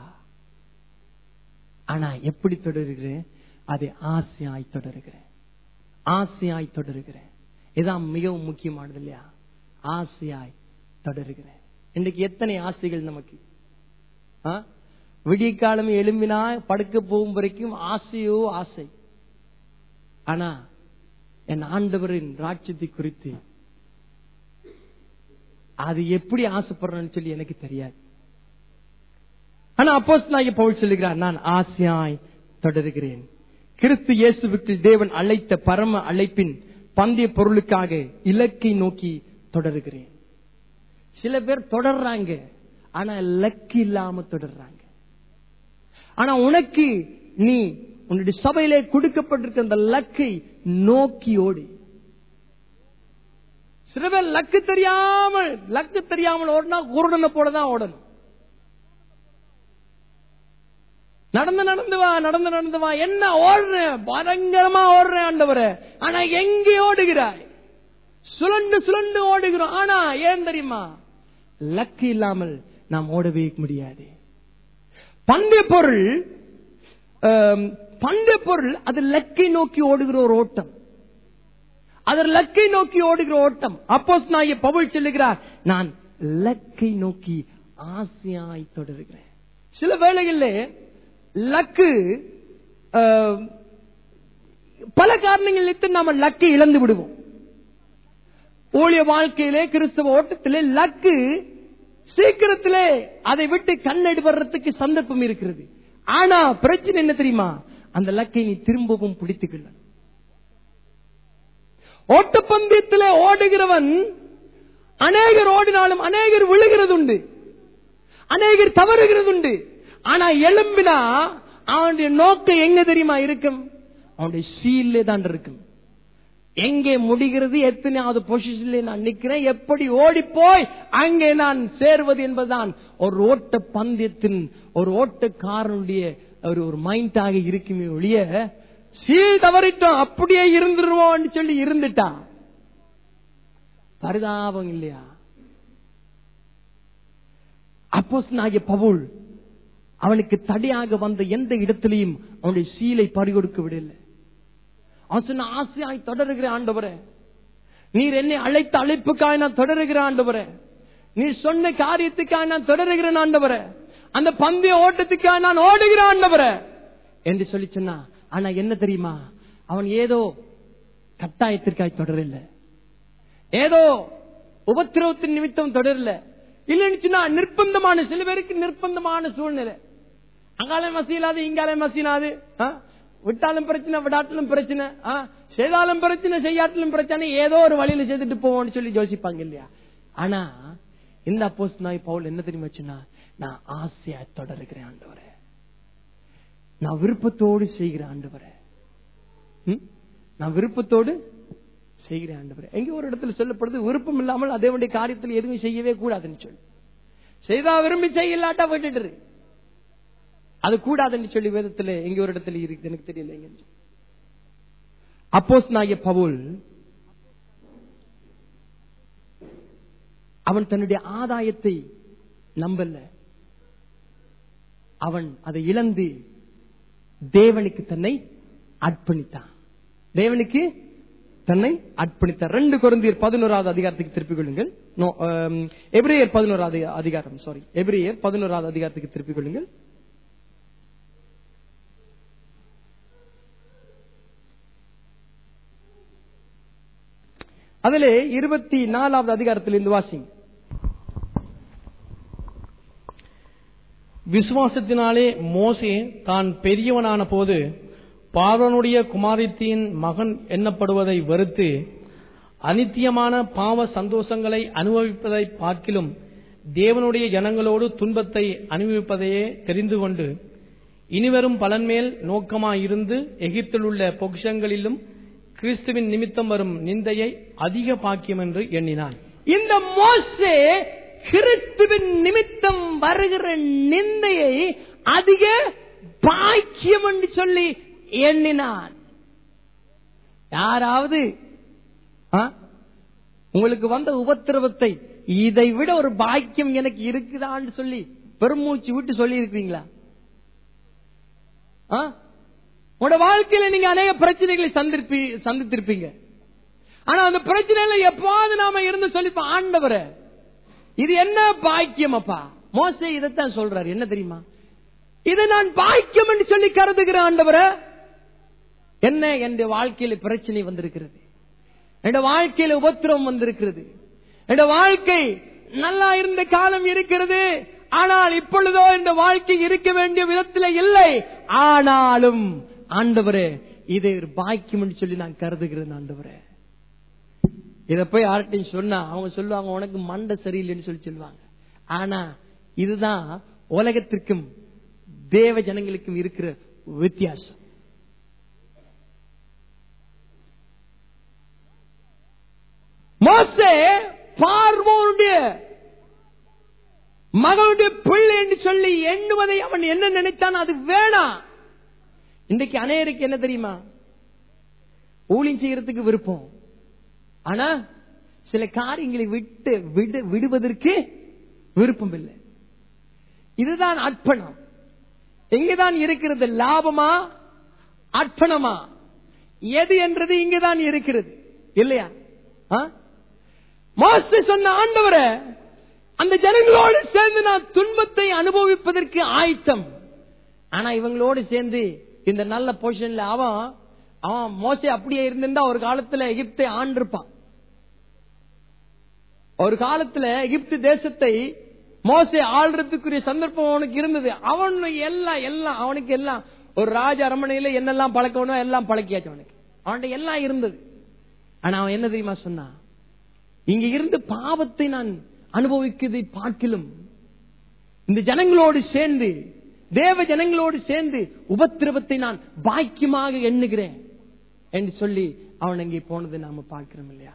S1: ஆனா எப்படி தொடருகிறேன்? அதை ஆசையாய் தொடருகிறேன், ஆசையாய் தொடருகிறேன். இதான் மிகவும் முக்கியமானது இல்லையா? ஆசையாய் தொடருகிறேன். இன்றைக்கு எத்தனை ஆசைகள் நமக்கு! விடிய காலம் எழும்பினா படுக்க போகும் வரைக்கும் ஆசையோ ஆசை. ஆனா என் ஆண்டவரின் ராஜ்யத்தை குறித்து அது எப்படி ஆசைப்படுறேன்னு சொல்லி எனக்கு தெரியாது. ஆனா அப்போஸ்தலனாகிய பவுல் சொல்லுகிறார், நான் ஆசையாய் தொடருகிறேன். கிறிஸ்து இயேசுவுக்கு தேவன் அழைத்த பரம அழைப்பின் பந்தய பொருளுக்காக இலக்கை நோக்கி தொடருகிறேன். சில பேர் தொடர்றாங்க, ஆனா லக்கு இல்லாம தொடர்றாங்க. ஆனா உனக்கு நீ உன்னுடைய சபையிலே கொடுக்கப்பட்டிருக்க அந்த லக்கை நோக்கி ஓடி. சில பேர் லக்கு தெரியாமல் லக்கு தெரியாமல் ஓடினா குருடனை போலதான் ஓடணும். நடந்து நடந்து வா நடந்து நடந்து வா, என்ன ஓடுறேன், பயங்கரமா ஓடுறேன் ஆண்டவரே, ஆனா எங்கே ஓடுகிறாய்? சுழண்டு சுழண்டு ஓடுகிறோம். ஆனா ஏன் தெரியுமா? லக்கு இல்லாமல் நாம் ஓடவே முடியாது. பந்தய பொருள் பந்தய பொருள் அது லக்கை நோக்கி ஓடுகிற ஒரு ஓட்டம். அது லக்கை நோக்கி ஓடுகிற ஓட்டம். அப்போஸ்தலனாகிய பவுல் சொல்லுகிறார், நான் லக்கை நோக்கி ஆசையாய் தொடருகிறேன். சில வேளைகளில் லக்கு பல காரணங்களில் நாம லக்கை இழந்து விடுவோம். ஊழிய வாழ்க்கையிலே கிறிஸ்தவ ஓட்டத்திலே லக்கு சீக்கிரத்திலே அதை விட்டு கண்ணெடு வர்றதுக்கு சந்தர்ப்பம் இருக்கிறது. ஆனா பிரச்சனை என்ன தெரியுமா? அந்த லக்கை நீ திரும்பவும் பிடித்துக்கொள்ள. ஓட்டப்பந்தயத்திலே ஓடுகிறவன் அநேகர் ஓடினாலும் அநேகர் விழுகிறது உண்டு, அநேகர் தவறுகிறது உண்டு. ஆனா எழும்பினா அவனுடைய நோக்கம் எங்க தெரியுமா இருக்கும்? அவனுடைய சீலே தான் இருக்கும். எங்கே முடிகிறது, எத்தனையாவது பொசிஷன்ல நான் நிக்கிறேன், எப்படி ஓடி போய் அங்கே நான் சேர்வது என்பதுதான் ஒரு ஓட்ட பந்தயத்தின் ஒரு ஓட்டக்காரனுடைய ஒரு ஒரு மைண்டாக இருக்குமே ஒழிய, சீல் தவறிட்டோம் அப்படியே இருந்துருவோம் சொல்லி இருந்துட்டா பரிதாபம் இல்லையா? அப்போஸ்தலனாகிய பவுல் அவனுக்கு தடையாக வந்த எந்த இடத்திலையும் அவனுடைய சீலை பறிகொடுக்க விடவில்லை. ஆசையாய் தொடருகிற ஆண்டவரே, நீர் என்னை அழைத்த அழைப்புக்காக நான் தொடருகிற ஆண்டவரே, நீர் சொன்ன காரியத்துக்காக நான் தொடருகிறேன் ஆண்டவரே, அந்த பந்தய ஓட்டத்துக்காக நான் ஓடுகிற ஆண்டவரே என்று சொல்லி சொன்னா. ஆனா என்ன தெரியுமா? அவன் ஏதோ கட்டாயத்திற்காக தொடரல, ஏதோ உபத்திரவத்தின் நிமித்தம் தொடரல. இல்லைன்னு சொன்னா நிர்பந்தமான, சில பேருக்கு நிர்பந்தமான சூழ்நிலை, அங்காலே மசியலாது இங்காலே மசினாது, விட்டாலும் பிரச்சனை விடாட்டிலும் பிரச்சனை, செய்தாலும் பிரச்சனை செய்யாட்டிலும் பிரச்சனை, ஏதோ ஒரு வழியில செய்துட்டு போவோம்னு சொல்லி யோசிப்பாங்க இல்லையா? ஆனா இந்த அப்போஸ்தலனாகிய பவுல் என்ன தெரியுமா சொன்னா? நான் ஆசையா தொடருகிறேன் ஆண்டவரே, நான் விருப்பத்தோடு செய்கிறேன் ஆண்டவரே, நான் விருப்பத்தோடு செய்கிறேன் ஆண்டவரே. எங்க ஒரு இடத்துல சொல்லப்படுது, விருப்பம் இல்லாமல் அதேவனுடைய காரியத்தில் எதுவும் செய்யவே கூடாதுன்னு சொல்லி, செய்தா விரும்பி செய்யலாட்டா விட்டுட்டு அது கூடாதுன்னு சொல்லி வேதத்தில் எங்க ஒரு இடத்துல இருக்கு, எனக்கு தெரியல. அப்போஸ்தலனாகிய பவுல் அவன் தன்னுடைய ஆதாயத்தை நம்பல, அவன் அதை இழந்து தேவனுக்கு தன்னை அர்ப்பணித்தான். தேவனுக்கு தன்னை அர்ப்பணித்தார். ரெண்டு கொரிந்தியர் பதினோராவது அதிகாரத்துக்கு திருப்பிக் கொள்ளுங்கள். எபிரேயர் பதினோராவது அதிகாரம் சாரி எபிரேயர் பதினோராவது அதிகாரத்துக்கு திருப்பிக் கொள்ளுங்கள். அதிலே இருபத்தி நாலாவது அதிகாரத்தில் இருந்து வாசிங்க.
S2: விசுவாசத்தினாலே மோசே தான் பெரியவனான போது பார்வோனுடைய குமாரத்தியின் மகன் எண்ணப்படுவதை வெறுத்து அநித்தியமான பாவ சந்தோஷங்களை அனுபவிப்பதை பார்க்கிலும் தேவனுடைய ஜனங்களோடு துன்பத்தை அனுபவிப்பதையே தெரிந்து கொண்டு இனிவரும் பலன்மேல் நோக்கமாயிருந்து எகிப்தில் உள்ள பொக்கிஷங்களிலும் கிறிஸ்துவின் நிமித்தம் வரும் நிந்தையை அதிக பாக்கியம் என்று எண்ணினான்.
S1: இந்த மோசே கிறிஸ்துவின் நிமித்தம் வருகிற நிந்தையை அதிக பாக்கியம் என்று சொல்லி எண்ணினான். யாராவது உங்களுக்கு வந்த உபத்திரவத்தை இதை விட ஒரு பாக்கியம் எனக்கு இருக்குதான்னு சொல்லி பெருமூச்சு விட்டு சொல்லி இருக்கிறீங்களா? உங்களோட வாழ்க்கையில நீங்க அநேக பிரச்சனைகளை சந்திப்பி சந்தித்திருப்பீங்க. ஆனா அந்த பிரச்சனையில எப்பாவது நாம இருந்து சொல்லிப்போம், ஆண்டவரே இது என்ன பாக்கியம் அப்பா. மோசே இதைத்தான் சொல்றாரு, என்ன தெரியுமா? இதை நான் பாக்கியம் என்று சொல்லி கருதுகிற ஆண்டவரே, என்ன என் வாழ்க்கையில பிரச்சனை வந்திருக்கிறது, என் வாழ்க்கையில உபத்திரவம் வந்திருக்கிறது, என் வாழ்க்கை நல்லா இருந்த காலம் இருக்கிறது, ஆனால் இப்பொழுதோ இந்த வாழ்க்கை இருக்க வேண்டிய விதத்தில் இல்லை. ஆனாலும் ஆண்டவரே இதை ஒரு பாக்கியம் என்று சொல்லி நான் கருதுகிறேன். ஆண்டவரே இத போய் யார்கிட்டையும் சொன்னா அவங்க சொல்லுவாங்க உனக்கு மண்டை சரியில்லைன்னு சொல்லி சொல்லுவாங்க. ஆனா இதுதான் உலகத்திற்கும் தேவ ஜனங்களுக்கும் இருக்கிற வித்தியாசம். மோசே பார்வோனுடைய மகனுடைய பிள்ளை என்று சொல்லி எண்ணுவதை அவன் என்ன நினைத்தான், அது வேணாம். இன்றைக்கு அநேகருக்கு என்ன தெரியுமா, ஊழியம் செய்யறதுக்கு விருப்பம், ஆனா சில காரியங்களை விட்டு விடு விடுவதற்கு விருப்பம் இல்லை. இதுதான் அர்ப்பணம். எங்கதான் இருக்கிறது? லாபமா அர்ப்பணமா? எது என்றது இங்கதான் இருக்கிறது இல்லையா? மோசே சொன்ன ஆண்டவரே அந்த ஜனங்களோடு சேர்ந்து நான் துன்பத்தை அனுபவிப்பதற்கு ஆயத்தம். ஆனா இவங்களோடு சேர்ந்து இந்த நல்ல பொசிஷன்ல அவன் அவன் மோசே அப்படியே இருந்திருந்தா ஒரு காலத்துல எகிப்தை ஆண்டிருப்பான். ஒரு காலத்துல எகிப்து தேசத்தை மோசே ஆள்றதுக்குரிய சந்தர்ப்பம் அவனுக்கு இருந்தது. அவன் எல்லாம் எல்லாம் அவனுக்கு எல்லாம் ஒரு ராஜ அரண்மனையில என்னெல்லாம் பழக்கணும் எல்லாம் பழக்கியாச்சு. அவனுக்கு அவன்கிட்ட எல்லாம் இருந்தது. ஆனா அவன் என்ன தெரியுமா சொன்னான், இங்க இருந்து பாவத்தை நான் அனுபவிக்கிறதை பார்க்கிலும் இந்த ஜனங்களோடு சேர்ந்து தேவ ஜனங்களோடு சேர்ந்து உபத்திரவத்தை நான் பாக்கியமாக எண்ணுகிறேன் என்று சொல்லி அவன் அங்கே போனதை நாம பார்க்கிறோம் இல்லையா?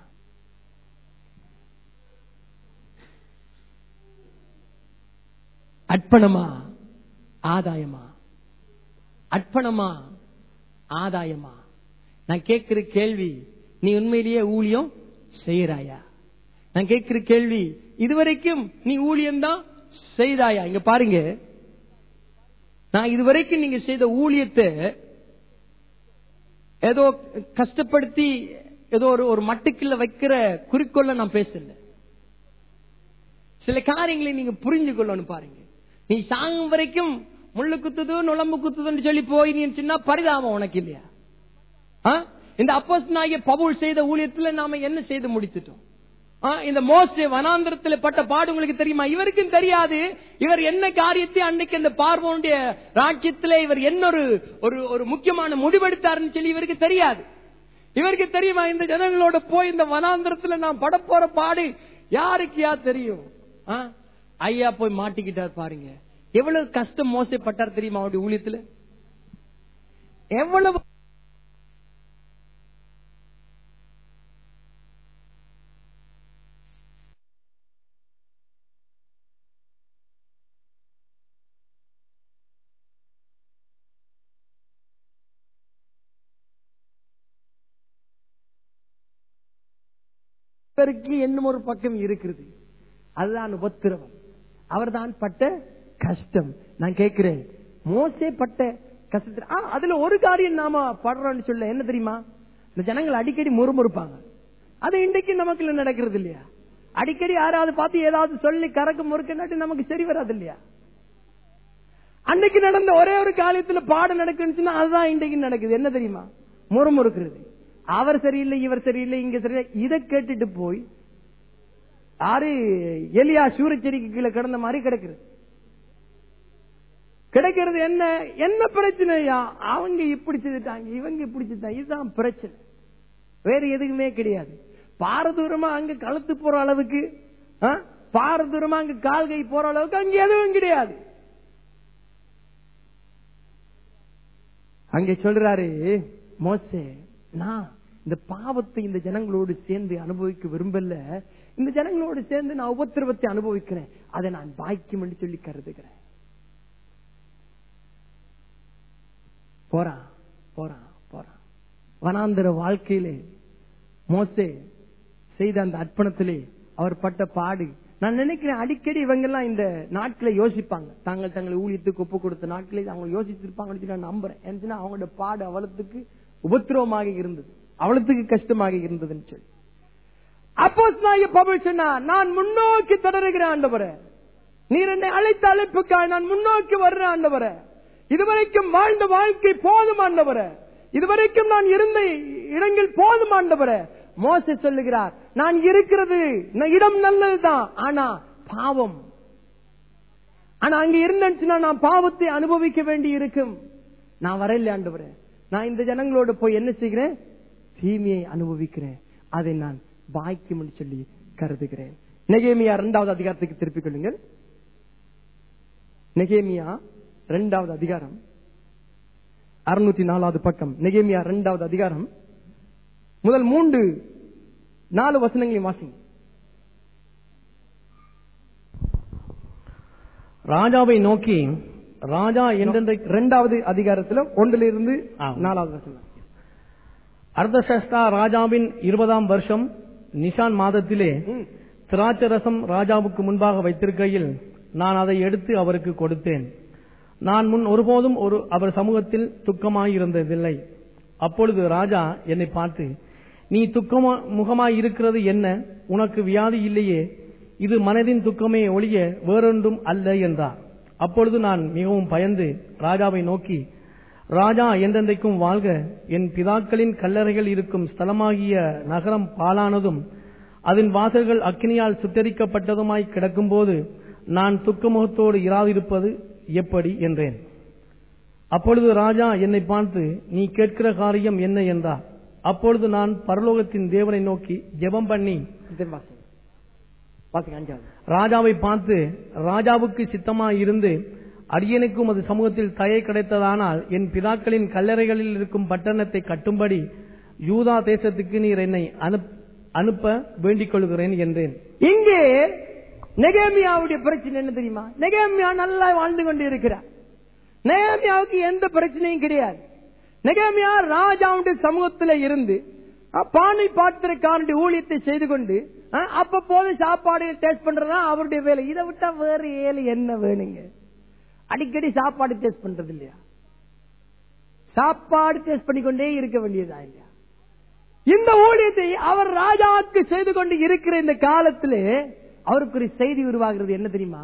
S1: அர்ப்பணமா ஆதாயமா? அர்ப்பணமா ஆதாயமா? நான் கேட்கிற கேள்வி, நீ உண்மையிலேயே ஊழியம் செய்யறாயா? நான் கேட்கிற கேள்வி, இதுவரைக்கும் நீ ஊழியம் தான் செய்தாயா? இங்க பாருங்க, நான் இதுவரைக்கும் நீங்க செய்த ஊழியத்தை ஏதோ கஷ்டப்படுத்தி ஏதோ ஒரு ஒரு மட்டுக்குள்ள வைக்கிற குறிக்கோள நான் பேசல. சில காரியங்களை நீங்க புரிஞ்சு கொள்ளணும். பாருங்க, நீ சாகும் வரைக்கும் முள்ளு குத்துது நுழம்பு குத்துதுன்னு சொல்லி போய் நீ சின்ன பரிதாபம் உனக்கு இல்லையா? இந்த அப்போஸ்தலனாகிய பவுல் செய்த ஊழியத்துல நாம என்ன செய்து முடித்துட்டோம்? இந்த மோசே வனாந்தரத்தில் பட்ட பாடு உங்களுக்கு தெரியுமா? இவருக்கும் தெரியாது இவர் என்ன காரியத்தை அன்னைக்கு அந்த பார்வோனுடைய ராஜ்யத்திலே இவர் என்ன ஒரு ஒரு முக்கியமான முடிவெடுத்தாருன்னு சொல்லி இவருக்கு தெரியாது. இவருக்கு தெரியுமா இந்த ஜனங்களோட போய் இந்த வனாந்தரத்தில் நான் பட போற பாடு யாருக்கு யார் தெரியும்? ஐயா போய் மாட்டிக்கிட்டார். பாருங்க எவ்வளவு கஷ்டம் மோசே பட்டார் தெரியுமா அவருடைய ஊழியத்துல? எவ்வளவு என்னும் ஒரு பக்கம் இருக்கிறது. அதுதான் உபத்திரவம். அவர்தான் பட்ட கஷ்டம். நான் கேட்கிறேன், மோசே பட்ட கஷ்டத்துல அதுல ஒரு காரியம் நாம படுறோம்னு சொல்ல என்ன தெரியுமா? இந்த ஜனங்கள் அடிக்கடி முறுமுறுப்பாங்க. அது இன்றைக்கு நமக்கு நடக்கிறது இல்லையா? அடிக்கடி யாராவது பார்த்து ஏதாவது சொல்லி கறக்கு முறுக்கு நமக்கு சரி வராது இல்லையா? அன்னைக்கு நடந்த ஒரே ஒரு காரியத்துல பாடம் நடக்குன்னு அதுதான் இன்றைக்கு நடக்குது. என்ன தெரியுமா? முறுமுறுக்கிறது. அவர் சரியில்லை, இவர் சரியில்லை, இங்க சரியில்லை. இதை கேட்டுட்டு போய் யாரு எலியா சூரச்செடிக்கு கீழே கிடந்த மாதிரி கிடக்கிறது. கிடைக்கிறது என்ன என்ன பிரச்சனையா? அவங்க இப்படி செய்துட்டாங்க, இவங்க இப்படி செய்தாங்க. இதுதான் பிரச்சனை, வேற எதுக்குமே கிடையாது. பாரதூரமா அங்க கழுத்து போற அளவுக்கு, பாரதூரமா அங்க கால்கை போற அளவுக்கு அங்க எதுவும் கிடையாது. அங்க சொல்றாரு மோசே, நான் இந்த பாவத்தை இந்த ஜனங்களோடு சேர்ந்து அனுபவிக்க விரும்பல, இந்த ஜனங்களோடு சேர்ந்து நான் உபத்திரவத்தை அனுபவிக்கிறேன், அதை நான் பாக்கியம் என்று சொல்லி கருதுகிறேன். போறான் போறான் போறான் வனாந்தர வாழ்க்கையிலே மோசே செய்த அந்த அர்ப்பணத்திலே அவர் பட்ட பாடு. நான் நினைக்கிறேன் அடிக்கடி இவங்க எல்லாம் இந்த நாட்களை யோசிப்பாங்க. தாங்கள் தங்களை ஊழியத்துக்கு ஒப்பு கொடுத்த நாட்களை அவங்க யோசிச்சிருப்பாங்க. நான் நம்புறேன். ஏன்னா அவங்களோட பாடு அவளுக்கு உபத்திரவமாக இருந்தது, அவளுக்கு கஷ்டமாக இருந்ததுன்னு சொல்லி. அப்போஸ்தலனாகிய பவுல் சொன்னார், நான் முன்னோக்கி தொடருகிறேன் ஆண்டவரே, நீர் என்னை அழைத்த அழைப்புக்காக நான் முன்னோக்கி வர்றேன் ஆண்டவரே. இதுவரைக்கும் வாழ்ந்த வாழ்க்கை போதும் ஆண்டவரே, இதுவரைக்கும் நான் இருந்த இடங்கள் போதும் ஆண்டவரே. மோசே சொல்லுகிறார், நான் இருக்கிறது இடம் நல்லதுதான், ஆனா பாவம் ஆனா அங்க இருந்துச்சுன்னா நான் பாவத்தை அனுபவிக்க வேண்டி இருக்கும். நான் வரல ஆண்டவரே, நான் இந்த ஜனங்களோட போய் என்ன செய்கிறேன், தீமையை அனுபவிக்கிறேன், அதை நான் பாக்கியம் என்று சொல்லி கருதுகிறேன். நெகேமியா இரண்டாவது அதிகாரத்துக்கு திருப்பிக் கொள்ளுங்கள். நெகேமியா இரண்டாவது அதிகாரம் அறுநூற்றி நாலாவது பக்கம். நெகேமியா இரண்டாவது அதிகாரம் முதல் மூன்று நாலு வசனங்களையும் வாசிங்க.
S2: ராஜாவை நோக்கி, ராஜா என்றென்றைக்கு
S1: இரண்டாவது அதிகாரத்தில் ஒன்றிலிருந்து நாலாவது வசனம்.
S2: அர்தசஷ்டா ராஜாவின் இருபதாம் வருஷம் நிசான் மாதத்திலே திராட்சரசம் ராஜாவுக்கு முன்பாக வைத்திருக்கையில் நான் அதை எடுத்து அவருக்கு கொடுத்தேன். நான் முன் ஒருபோதும் ஒரு அவர் சமூகத்தில் துக்கமாயிருந்ததில்லை. அப்பொழுது ராஜா என்னை பார்த்து, நீ துக்கமா முகமாயிருக்கிறது என்ன? உனக்கு வியாதி இல்லையே, இது மனதின் துக்கமே ஒழிய வேறொன்றும் அல்ல என்றார். அப்பொழுது நான் மிகவும் பயந்து ராஜாவை நோக்கி, ராஜா என்றென்றைக்கும் வாழ்க, என் பிதாக்களின் கல்லறைகள் இருக்கும் ஸ்தலமாகிய நகரம் பாழானதும் அதன் வாசல்கள் அக்கினியால் சுட்டரிக்கப்பட்டதுமாய் கிடக்கும்போது நான் துக்கமுகத்தோடு இராதிருப்பது எப்படி என்றேன். அப்பொழுது ராஜா என்னை பார்த்து, நீ கேட்கிற காரியம் என்ன என்றார். அப்பொழுது நான் பரலோகத்தின் தேவனை நோக்கி ஜெபம் பண்ணி ராஜாவை பார்த்து, ராஜாவுக்கு சித்தமாய் இருந்து அடியனுக்கும் அது சமூகத்தில் தயை கிடைத்ததானால் என் பிதாக்களின் கல்லறைகளில் இருக்கும் பட்டணத்தை கட்டும்படி யூதா தேசத்துக்கு நீர் என்னை அனுப்ப வேண்டிக் கொள்கிறேன் என்றேன்.
S1: இங்கே நெகேமியாவுடைய பிரச்சனை என்ன தெரியுமா? நெகேமியா நல்லா வாழ்ந்து கொண்டு இருக்கிறார். நெகேமியாவுக்கு எந்த பிரச்சனையும் கிடையாது. நெகேமியா ராஜாவுடைய சமூகத்தில் இருந்து பானை பாத்திரக்காரனுடைய ஊழியத்தை செய்து கொண்டு அப்பப்போது சாப்பாடு டேஸ்ட் பண்றதா அவருடைய வேலை. இதை விட்டா வேற ஏழு என்ன வேணுங்க? அடிக்கடி சாப்பாடு டேஸ்ட் பண்றது இல்லையா? சாப்பாடு டேஸ்ட் பண்ணிக்கொண்டே இருக்க வேண்டியதா இல்லையா? இந்த ஊழியத்தை அவர் ராஜாவுக்கு செய்து கொண்டு இருக்கிற இந்த காலத்திலே அவருக்கு ஒரு செய்தி உருவாகிறது. என்ன தெரியுமா?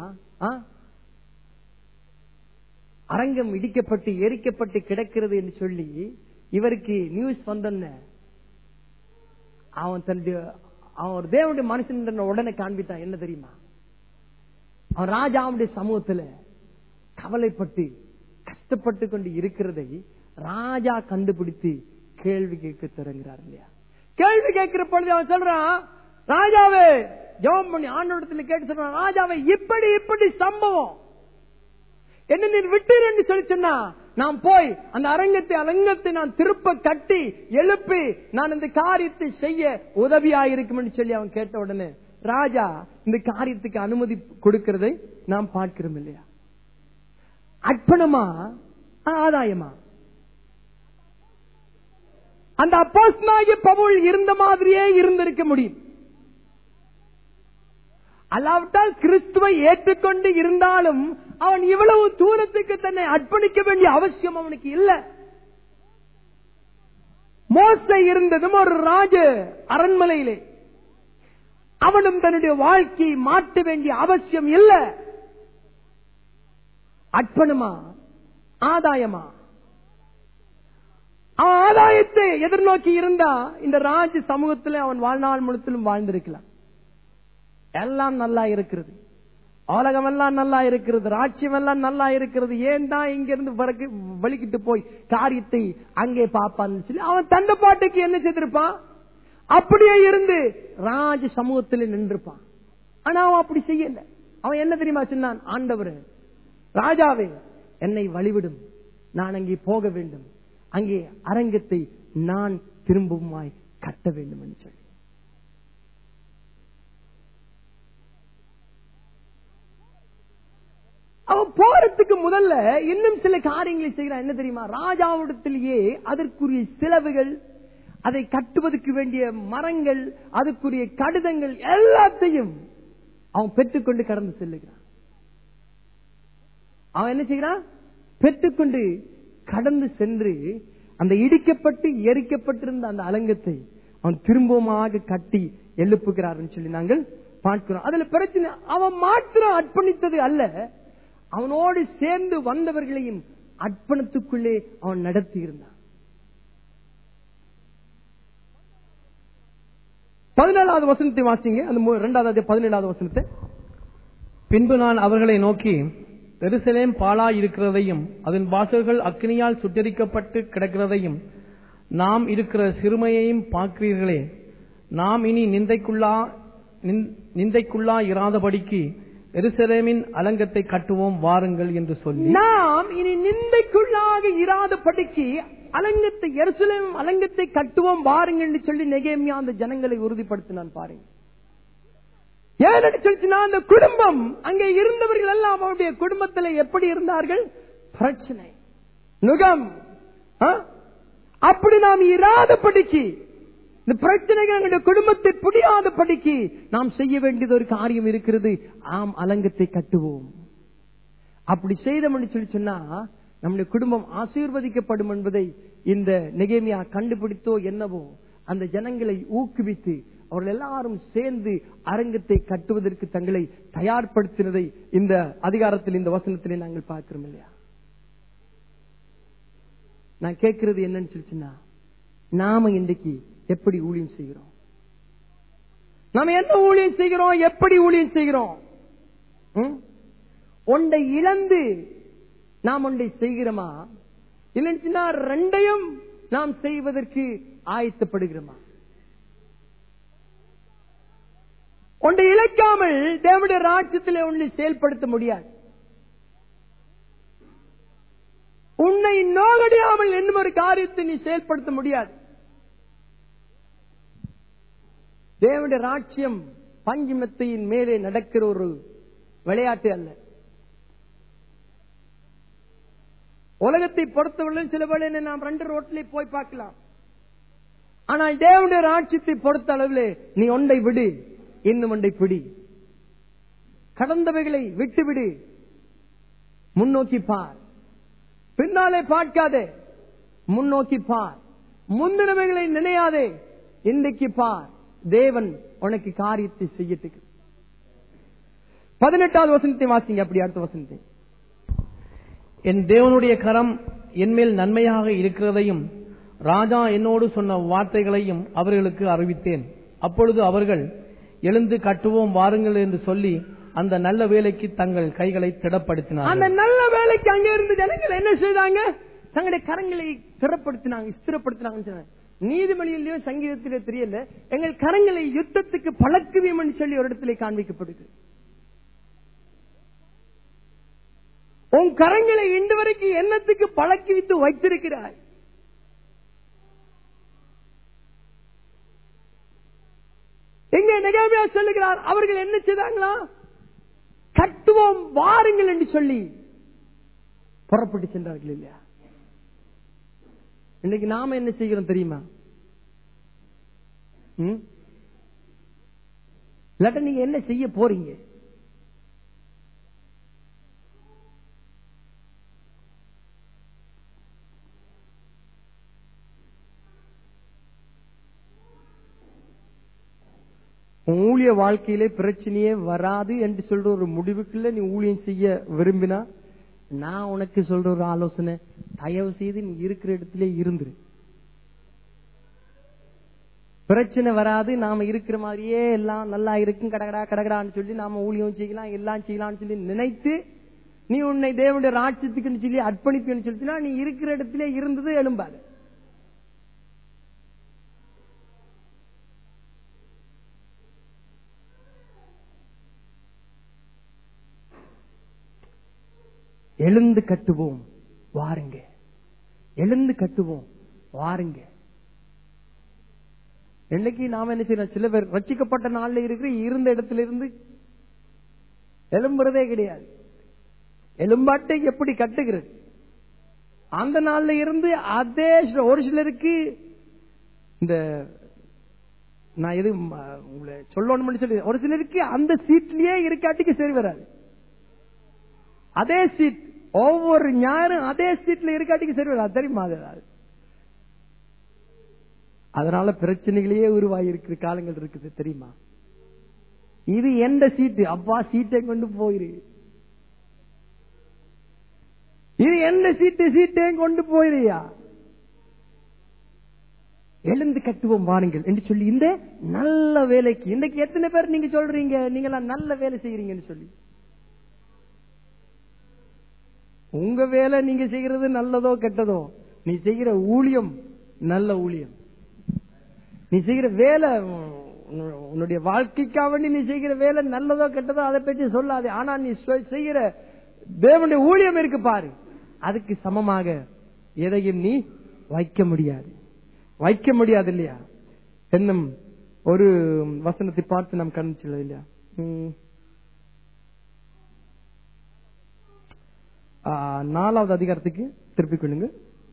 S1: அரங்கம் இடிக்கப்பட்டு எரிக்கப்பட்டு கிடக்கிறது என்று சொல்லி இவருக்கு நியூஸ் வந்தோன்ன அவன் தன்னுடைய அவன் ஒரு தேவனுடைய மனுஷன் உடனே காண்பித்தான். என்ன தெரியுமா? அவன் ராஜாவுடைய சமூகத்துல கவலைப்பட்டு கஷ்டப்பட்டு கொண்டு இருக்கிறதை ராஜா கண்டுபிடித்து கேள்வி கேட்க தொடங்குறார் இல்லையா? கேள்வி கேட்கிற பொழுது அவன் சொல்றான், ராஜாவே ஜெபம் பண்ணி ஆண்டவரிடத்தில் கேட்டு சொல்றான், ராஜாவை இப்படி இப்படி சம்பவம் என்ன நீர் விட்டீர் என்று சொல்லி சொன்னா நான் போய் அந்த அரங்கத்தை அரங்கத்தை நான் திருப்ப கட்டி எழுப்பி நான் இந்த காரியத்தை செய்ய உதவியாயிருக்கும் என்று சொல்லி அவன் கேட்ட உடனே ராஜா இந்த காரியத்துக்கு அனுமதி கொடுக்கிறதை நாம் பார்க்கிறோம் இல்லையா? அர்ப்பணமா ஆதாயமா? அந்த அப்போஸ்தலனாகிய பவுல் இருந்த மாதிரியே இருந்திருக்க முடியும். அல்லாவிட்டால் கிறிஸ்துவை ஏற்றுக்கொண்டு இருந்தாலும் அவன் இவ்வளவு தூரத்துக்கு தன்னை அர்ப்பணிக்க வேண்டிய அவசியம் அவனுக்கு இல்லை. மோசே இருந்ததும் ஒரு ராஜ அரண்மனையிலே. அவனும் தன்னுடைய வாழ்க்கையை மாற்ற வேண்டிய அவசியம் இல்லை. அர்ப்பணமா ஆதாயமா? அவன் ஆதாயத்தை எதிர்நோக்கி இருந்தா இந்த ராஜ சமூகத்தில் அவன் வாழ்நாள் முழுத்திலும் வாழ்ந்திருக்கலாம். எல்லாம் நல்லா இருக்கிறது, உலகம் எல்லாம் நல்லா இருக்கிறது, ராஜ்யம் எல்லாம் நல்லா இருக்கிறது, ஏன் தான் இங்கிருந்து வலிக்கிட்டு போய் காரியத்தை அங்கே பார்ப்பான்னு சொல்லி அவன் தந்த பாட்டுக்கு என்ன செய்திருப்பான்? அப்படியே இருந்து ராஜ சமூகத்தில் நின்றுப்பான். ஆனா அவன் அப்படி செய்யல. அவன் என்ன தெரியுமா சொன்னான்? ஆண்டவரே, ராஜாவே, என்னை வழிவிடும், நான் அங்கே போக வேண்டும், அங்கே அரங்கத்தை நான் திரும்பவுமாய் கட்ட வேண்டும் என்று சொல்லி. அவன் போறதுக்கு முதல்ல இன்னும் சில காரியங்களை செய்கிறான். என்ன தெரியுமா? ராஜாவிடத்திலேயே அதற்குரிய செலவுகள், அதை கட்டுவதற்கு வேண்டிய மரங்கள், அதுக்குரிய கடிதங்கள் எல்லாத்தையும் அவன் பெற்றுக்கொண்டு கடந்து செல்லுகிறான். அவன் என்ன செய்கிறான்? பெற்றுக்கொண்டு கடந்து சென்று அந்த இடிக்கப்பட்டு எரிக்கப்பட்டிருந்த அந்த அலங்கத்தை அவன் திரும்பமாக கட்டி எழுப்புகிறார் சொல்லி நாங்கள் பார்க்கிறோம். அதுல பிரச்சனை அவன் மாத்திரம் அர்ப்பணித்தது அல்ல, அவனோடு சேர்ந்து வந்தவர்களையும் அர்ப்பணத்துக்குள்ளே அவன் நடத்தி இருந்தான். பதினேழாவது வசனத்தை வாசிங்க. அந்த இரண்டாவது பதினேழாவது வசனத்தை.
S2: பின்பு நான் அவர்களை நோக்கி, எருசலேம் பாழாய் இருக்கிறதையும் அதன் வாசல்கள் அக்கினியால் சுட்டெரிக்கப்பட்டு கிடக்கிறதையும் நாம் இருக்கிற சிறுமையையும் பார்க்கிறீர்களே. நாம் இனி நிந்தைக்குள்ளா நிந்தைக்குள்ளா இராதபடிக்கு எருசலேமின் அலங்கத்தை கட்டுவோம் வாருங்கள் என்று சொல்லி,
S1: நாம் இனி நிந்தைக்குள்ளாக இராதபடிக்கு அலங்கத்தை எருசலேம் அலங்கத்தை கட்டுவோம் வாருங்கள் என்று சொல்லி நெகேமியா அந்த ஜனங்களை உறுதிப்படுத்தினான். பாருங்க, ஏன்னு சொல்லிச்சுன்னா அந்த குடும்பம் அங்கே இருந்தவர்கள் எல்லாம் அவருடைய குடும்பத்தில் எப்படி இருந்தார்கள்? பிரச்சனை, நுகம். அப்படி நாம் இராதபடிக்கு, இந்த பிரச்சனைகள் எங்களுடைய குடும்பத்தை புரியாதபடிக்கு நாம் செய்ய வேண்டியது ஒரு காரியம் இருக்கிறது. ஆம், அலங்கத்தை கட்டுவோம். அப்படி செய்தோம்னு சொல்லி சொன்னா நம்முடைய குடும்பம் ஆசீர்வதிக்கப்படும் என்பதை இந்த நெகேமியா கண்டுபிடித்தோ என்னவோ அந்த ஜனங்களை ஊக்குவித்து அவர்கள் எல்லாரும் சேர்ந்து அரங்கத்தை கட்டுவதற்கு தங்களை தயார்படுத்தினதை இந்த அதிகாரத்தில், இந்த வசனத்திலே நாங்கள் பார்க்கிறோம் இல்லையா? நான் கேட்கிறது என்னன்னு சொல்லிச்சுன்னா, நாம இன்றைக்கு எப்படி ஊழியம் செய்கிறோம்? நாம என்ன ஊழியம் செய்கிறோம்? எப்படி ஊழியம் செய்கிறோம்? ஒன்றை இழந்து நாம் ஒன்றை செய்கிறோமா, இல்லைன்னா ரெண்டையும் நாம் செய்வதற்கு ஆயத்தப்படுகிறோமா? ஒன்றை இழக்காமல் தேவனுடைய ராஜ்யத்திலே ஒன்றை செயல்படுத்த முடியாது. உன்னை நோகடியாமல் என்னும் ஒரு காரியத்தை நீ செயல்படுத்த முடியாது. தேவனுடைய ராஜ்யம் பஞ்சுமெத்தையின் மேலே நடக்கிற ஒரு விளையாட்டு அல்ல. உலகத்தை பொறுத்தவரை சில வேளை நாம் ரெண்டு ரோட்டிலே போய் பார்க்கலாம். ஆனால் தேவனுடைய ராஜ்யத்தை பொறுத்த அளவிலே நீ ஒன்றை விடு, இன்னும் ஒன்றை பிடி. கடந்தவைகளை விட்டுவிடு, முன்னோக்கி பார். பின்னாலே பார்க்காதே, முன்னோக்கி பார். முந்தினவைகளை நினையாதே, இன்றைக்கு பார். தேவன் உனக்கு காரியத்தை செய்யட்டுக்கு. பதினெட்டாவது வசனத்தை வாசிங்க. அப்படி அடுத்த வசனத்தை,
S2: என் தேவனுடைய கரம் என்மேல் நன்மையாக இருக்கிறதையும் ராஜா என்னோடு சொன்ன வார்த்தைகளையும் அவர்களுக்கு அறிவித்தேன். அப்பொழுது அவர்கள் எழுந்து கட்டுவோம் வாருங்கள் என்று சொல்லி அந்த நல்ல வேலைக்கு தங்கள் கைகளை திடப்படுத்தினார்.
S1: அந்த நல்ல வேலைக்கு அங்கே இருந்து ஜனங்கள் என்ன செய்தாங்க? தங்களுடைய கரங்களை திடப்படுத்தினாங்க, ஸ்திரப்படுத்தினாங்க. நீதிமொழியிலயோ சங்கீதத்திலே தெரியல, எங்கள் கரங்களை யுத்தத்துக்கு பழக்குவியம் என்று சொல்லி ஒரு இடத்திலே காண்பிக்கப்படுது. உன் கரங்களை இன்று வரைக்கும் என்னத்துக்கு பழக்கி வைத்து வைத்திருக்கிறாய்? எங்கே நெகேமியா சொல்லுகிறார், அவர்கள் என்ன செய்தாங்களா? கட்டுவோம் வாருங்கள் என்று சொல்லி புறப்பட்டு சென்றார்கள் இல்லையா? இன்னைக்கு நாம என்ன செய்கிறோம் தெரியுமா? இல்லாட்ட நீங்க என்ன செய்ய போறீங்க? ஊழிய வாழ்க்கையிலே பிரச்சனையே வராது என்று சொல்ற ஒரு முடிவுக்குள்ள நீ ஊழியம் செய்ய விரும்பினா, நான் உனக்கு சொல்ற ஒரு ஆலோசனை, தயவு செய்து நீ இருக்கிற இடத்திலே இருந்துரு. பிரச்சனை வராது, நாம இருக்கிற மாதிரியே எல்லாம் நல்லா இருக்கும் கடகடா கடகடான்னு சொல்லி நாம ஊழியம் செய்யலாம், எல்லாம் செய்யலாம்னு சொல்லி நினைத்து நீ உன்னை தேவனுடைய ராஜ்யத்துக்குன்னு சொல்லி அர்ப்பணிப்புன்னு சொல்லிச்சுன்னா நீ இருக்கிற இடத்திலே இருந்தது எழும்பாது. எழுந்து கட்டுவோம் வாருங்க, எழுந்து கட்டுவோம் வாருங்க. இன்னைக்கு நாம என்ன செய்யறோம்? சில பேர் ரட்சிக்கப்பட்ட நாள்ல இருக்கிற இருந்த இடத்துல இருந்து எழும்புறதே கிடையாது. எலும்பாட்டை எப்படி கட்டுகிறது? அந்த நாள்ல இருந்து அதே ஒரு சிலருக்கு இந்த நான் எது உங்களை சொல்லணும்னு சொல்லி ஒரு சிலருக்கு அந்த சீட்லயே இருக்காட்டிக்கு சரி வராது. அதே சீட் ஒவ்வொரு ஞாயிறும் அதே சீட்ல இருக்காட்டிக்கு சரி வராது, தெரியுமா? அதனால பிரச்சனைகளையே உருவாகி இருக்கிற காலங்கள் இருக்குது, தெரியுமா? இது எந்த சீட்டு? அப்பா சீட்டை கொண்டு போயிரு. இது எந்த சீட்டு? சீட்டை கொண்டு போயிரியா? எழுந்து கட்டுவோம் வாருங்கள் என்று சொல்லி இந்த நல்ல வேலைக்கு இன்னைக்கு எத்தனை பேர் நீங்க சொல்றீங்க நீங்க நல்ல வேலை செய்யறீங்கன்னு சொல்லி? உங்க வேலை நீங்க செய்யறது நல்லதோ கெட்டதோ, நீ செய்கிற ஊழியம் நல்ல ஊழியம். நீ செய்கிற வேலை, உன்னுடைய வாழ்க்கைக்காக வேண்டி நீ செய்கிற வேலை நல்லதோ கெட்டதோ அதை பற்றி சொல்லாது. ஆனா நீ செய்கிற தேவனுடைய ஊழியம் இருக்கு பாரு, அதுக்கு சமமாக எதையும் நீ வைக்க முடியாது, வைக்க முடியாது இல்லையா? என்னும் ஒரு வசனத்தை பார்த்து நாம் கணிச்சல இல்லையா? நாலாவது அதிகாரத்துக்கு திருப்பிக் கொள்ளுங்க.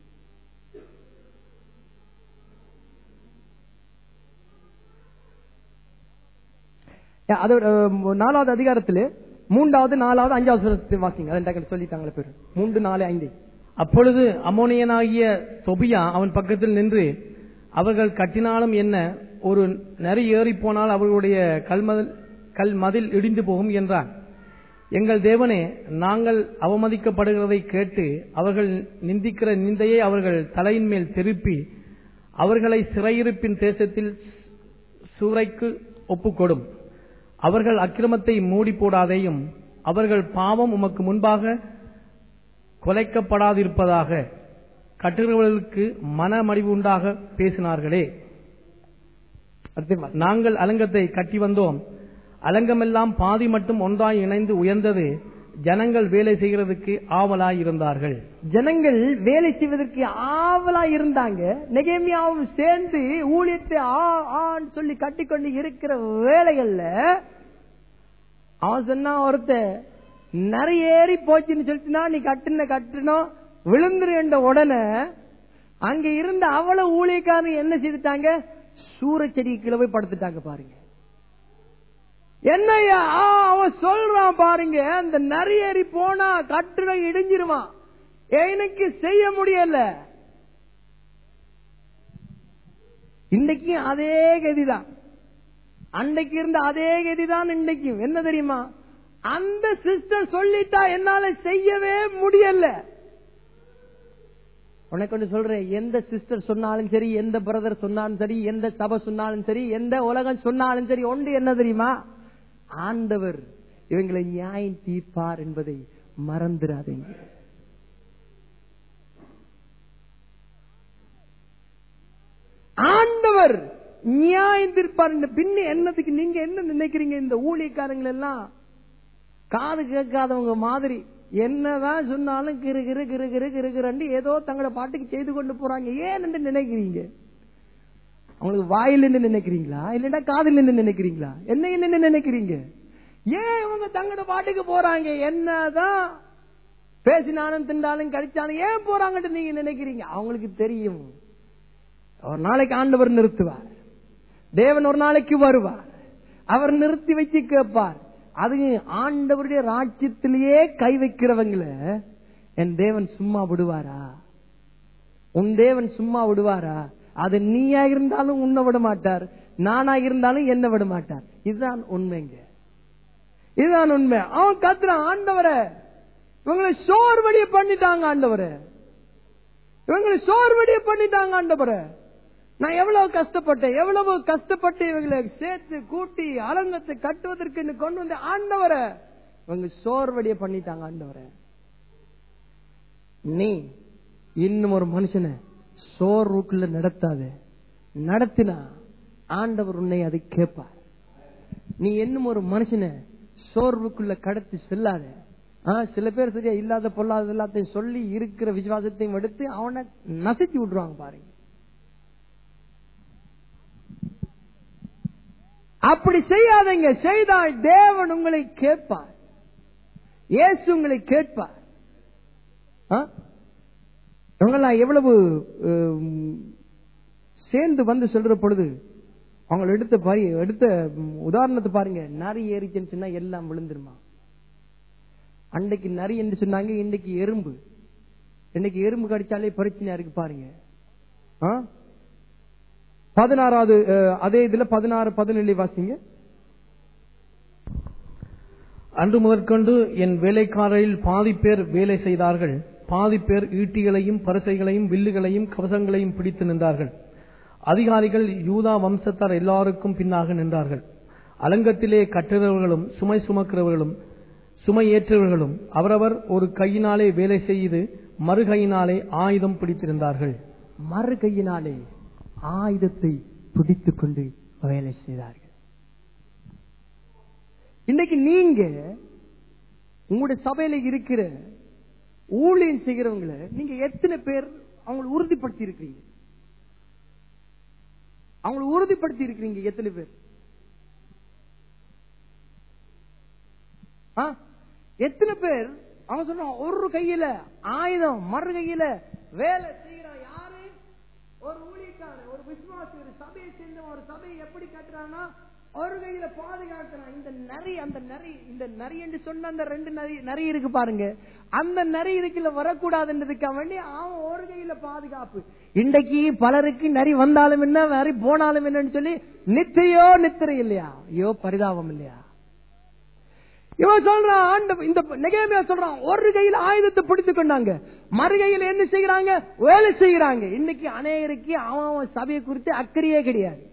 S1: நாலாவது அதிகாரத்தில் மூன்றாவது நாலாவது அஞ்சாவது வாசிங்க. அதை சொல்லிட்டாங்களே பேரு மூன்று நாலு ஐந்து.
S2: அப்பொழுது அம்மோனியனாகிய தொபியா அவன் பக்கத்தில் நின்று, அவர்கள் கட்டினாலும் என்ன, ஒரு நரி ஏறி போனால் அவர்களுடைய கல்மதில் கல் மதில் இடிந்து போகும் என்றான். எங்கள் தேவனே, நாங்கள் அவமதிக்கப்படுகிறதை கேட்டு அவர்கள் நிந்திக்கிற நிந்தையை அவர்கள் தலையின் மேல் திருப்பி அவர்களை சிறையிருப்பின் தேசத்தில் சூறைக்கு ஒப்புக்கொடும். அவர்கள் அக்கிரமத்தை மூடி போடாதேயும், அவர்கள் பாவம் உமக்கு முன்பாக கொலைக்கப்படாதிருப்பதாக கட்டுகிறவர்களுக்கு மனமடிவு உண்டாக பேசினார்களே. நாங்கள் அலங்கத்தை கட்டி வந்தோம், அலங்கமெல்லாம் பாதி மட்டும் ஒன்றாய் இணைந்து உயர்ந்தது. ஜனங்கள் வேலை செய்கிறதுக்கு ஆவலாய் இருந்தார்கள்.
S1: ஜனங்கள் வேலை செய்வதற்கு ஆவலாய் இருந்தாங்க. நெகேமியாவும் சேர்ந்து ஊழியத்தை சொல்லி கட்டிக்கொண்டு இருக்கிற வேலைகள்ல அவன் சொன்னா, ஒருத்த நிறைய ஏறி போச்சுன்னு சொல்லிட்டுனா நீ கட்டுன கட்டணும் விழுந்துரு என்ற உடனே அங்க இருந்த அவ்வளவு ஊழியக்காரன் என்ன செய்துட்டாங்க, சூரச்செடி கிளவை படுத்துட்டாங்க. பாருங்க என்னையா அவன் சொல்றான் பாருங்க, அந்த நரியேறி போனா கட்டுடம் இடிஞ்சிருவான், எனக்கு செய்ய முடியல. இன்னைக்கு அதே கதிதான், அன்னைக்கு இருந்த அதே கதிதான் இன்னைக்கும். என்ன தெரியுமா, அந்த சிஸ்டர் சொல்லிட்டா என்னால செய்யவே முடியல. உனக்கு ஒன்று சொல்றேன், எந்த சிஸ்டர் சொன்னாலும் சரி, எந்த பிரதர் சொன்னாலும் சரி, எந்த சபை சொன்னாலும் சரி, எந்த உலகம் சொன்னாலும் சரி, ஒன்று என்ன தெரியுமா, ஆண்டவர் இவங்களை நியாயம் தீர்ப்பார் என்பதை மறந்துடாதீங்க. ஆண்டவர் நியாயம் தீர்ப்பார். பின்ன என்னதுக்கு நீங்க என்ன நினைக்கிறீங்க? இந்த ஊழியக்காரங்கள் எல்லாம் காது கேட்காதவங்க மாதிரி என்னதான் சொன்னாலும் கிரு கிரு கிரு கிரு கிரு கிரண்டு ஏதோ தங்களோட பாட்டுக்கு செய்து கொண்டு போறாங்க. ஏன் என்று நினைக்கிறீங்க? அவங்களுக்கு வாயில் என்ன நினைக்கிறீங்களா, இல்லைன்னா காதில் என்ன நினைக்கிறீங்களா, என்ன என்ன நினைக்கிறீங்க? ஏன் இவங்க தங்களோட பாட்டுக்கு போறாங்க? என்னதான் பேசினாலும் திண்டாலும் கழிச்சாலும் ஏன் போறாங்கன்னு நீங்க நினைக்கிறீங்க? அவங்களுக்கு தெரியும், ஒரு நாளைக்கு ஆண்டவர் நிறுத்துவார், தேவன் ஒரு நாளைக்கு வருவார், அவர் நிறுத்தி வச்சு கேட்பார். அது ஆண்டவருடைய ராஜ்யத்திலேயே கை வைக்கிறவங்கள என் தேவன் சும்மா விடுவாரா? உன் தேவன் சும்மா விடுவாரா? அது நீயா இருந்தாலும் உன்னை விட மாட்டார், நானா இருந்தாலும் என்ன விட மாட்டார். இதுதான் உண்மைங்க, இதுதான் உண்மை. அவன் கத்துறான், ஆண்டவரே இவங்களை சோர்வடிய பண்ணிட்டாங்க, ஆண்டவரே இவங்களை சோர்வடிய பண்ணிட்டாங்க, ஆண்டவரே நான் எவ்வளவு கஷ்டப்பட்டேன், எவ்வளவு கஷ்டப்பட்டு இவங்களை சேர்த்து கூட்டி அலங்கத்தை கட்டுவதற்கு கொண்டு வந்து, ஆண்டவரே இவங்க சோர்வடிய பண்ணிட்டாங்க. ஆண்டவரே நீ இன்னும் ஒரு மனுஷனை சோர்வுக்குள்ள நடத்தாத, நடத்தினா ஆண்டவர் உன்னை அதை கேட்பார். நீ இன்னும் ஒரு மனுஷனை சோர்வுக்குள்ள கடத்தி செல்லாத. சில பேர் சரியா இல்லாத பொல்லாத எல்லாத்தையும் சொல்லி இருக்கிற விசுவாசத்தையும் எடுத்து அவனை நசிச்சு விட்டுருவாங்க. பாருங்க, அப்படி செய்யாதீங்க. செய்தால் தேவன் உங்களை கேட்பார், இயேசு உங்களை கேட்பார். இவங்கெல்லாம் எவ்வளவு சேர்ந்து வந்து சொல்ற பொழுது அவங்க எடுத்த பாரு எடுத்த உதாரணத்தை பாருங்க. நரி ஏறிச்சுன்னு சொன்னா எல்லாம் விழுந்துருமா? அன்னைக்கு நரி என்று சொன்னாங்க, இன்னைக்கு எறும்பு. இன்னைக்கு எறும்பு கடிச்சாலே பிரச்சனையா இருக்கு. பாருங்க, பதினாறாவது அதே இதுல பதினாறு பதினேழு வாசிங்க.
S2: அன்று முதற்கொண்டு என் வேலைக்காரரில் பாதி பேர் வேலை செய்தார்கள், பாதி பேர் ஈட்டிகளையும் பரிசைகளையும் வில்லுகளையும் கவசங்களையும் பிடித்து நின்றார்கள். அதிகாரிகள் யூதா வம்சத்தார் எல்லாருக்கும் பின்னாக நின்றார்கள். அலங்கத்திலே கட்டுறவர்களும் சுமை சுமக்கிறவர்களும் சுமையேற்றவர்களும் அவரவர் ஒரு கையினாலே வேலை செய்து மறு கையினாலே ஆயுதம் பிடித்திருந்தார்கள்.
S1: மறு கையினாலே ஆயுதத்தை பிடித்துக் கொண்டு வேலை செய்தார்கள். இன்னைக்கு நீங்க உங்களுடைய சபையில இருக்கிற ஊழியம் செய்கிறவங்களை நீங்க எத்தனை பேர் அவங்களை உறுதிப்படுத்தி இருக்கிறீங்க? அவங்களை உறுதிப்படுத்தி இருக்கிறீங்க எத்தனை பேர்? எத்தனை பேர் அவங்க சொல்றாங்க ஒரு கையில ஆயுதம் மறு கையில வேலை செய்யறான்? யாரு? ஒரு ஊழியக்காரன், ஒரு விசுவாசி, ஒரு சபையை சேர்ந்த ஒரு சபையை எப்படி கட்டுறான்னா ஒரு கையில பாதுகாக்கிறான். இந்த நரி அந்த நரி இந்த நரி என்று சொன்ன அந்த ரெண்டு நரி நரி இருக்கு பாருங்க, அந்த நரி இதுக்குள்ள வரக்கூடாதுன்றதுக்காக வேண்டி அவன் ஒரு கையில பாதுகாப்பு. இன்றைக்கு பலருக்கு நரி வந்தாலும் என்ன நரி போனாலும் என்னன்னு சொல்லி நித்திரையோ நித்திரை இல்லையா? ஐயோ பரிதாபம் இல்லையா? இவன் சொல்றான், ஆண்டு இந்த நெகேமியா சொல்றான் ஒரு கையில ஆயுதத்தை பிடித்துக் கொண்டாங்க, மறு கையில என்ன செய்யறாங்க? வேலை செய்யறாங்க. இன்னைக்கு அநேகருக்கு அவன் சபையை குறித்து அக்கறையே கிடையாது.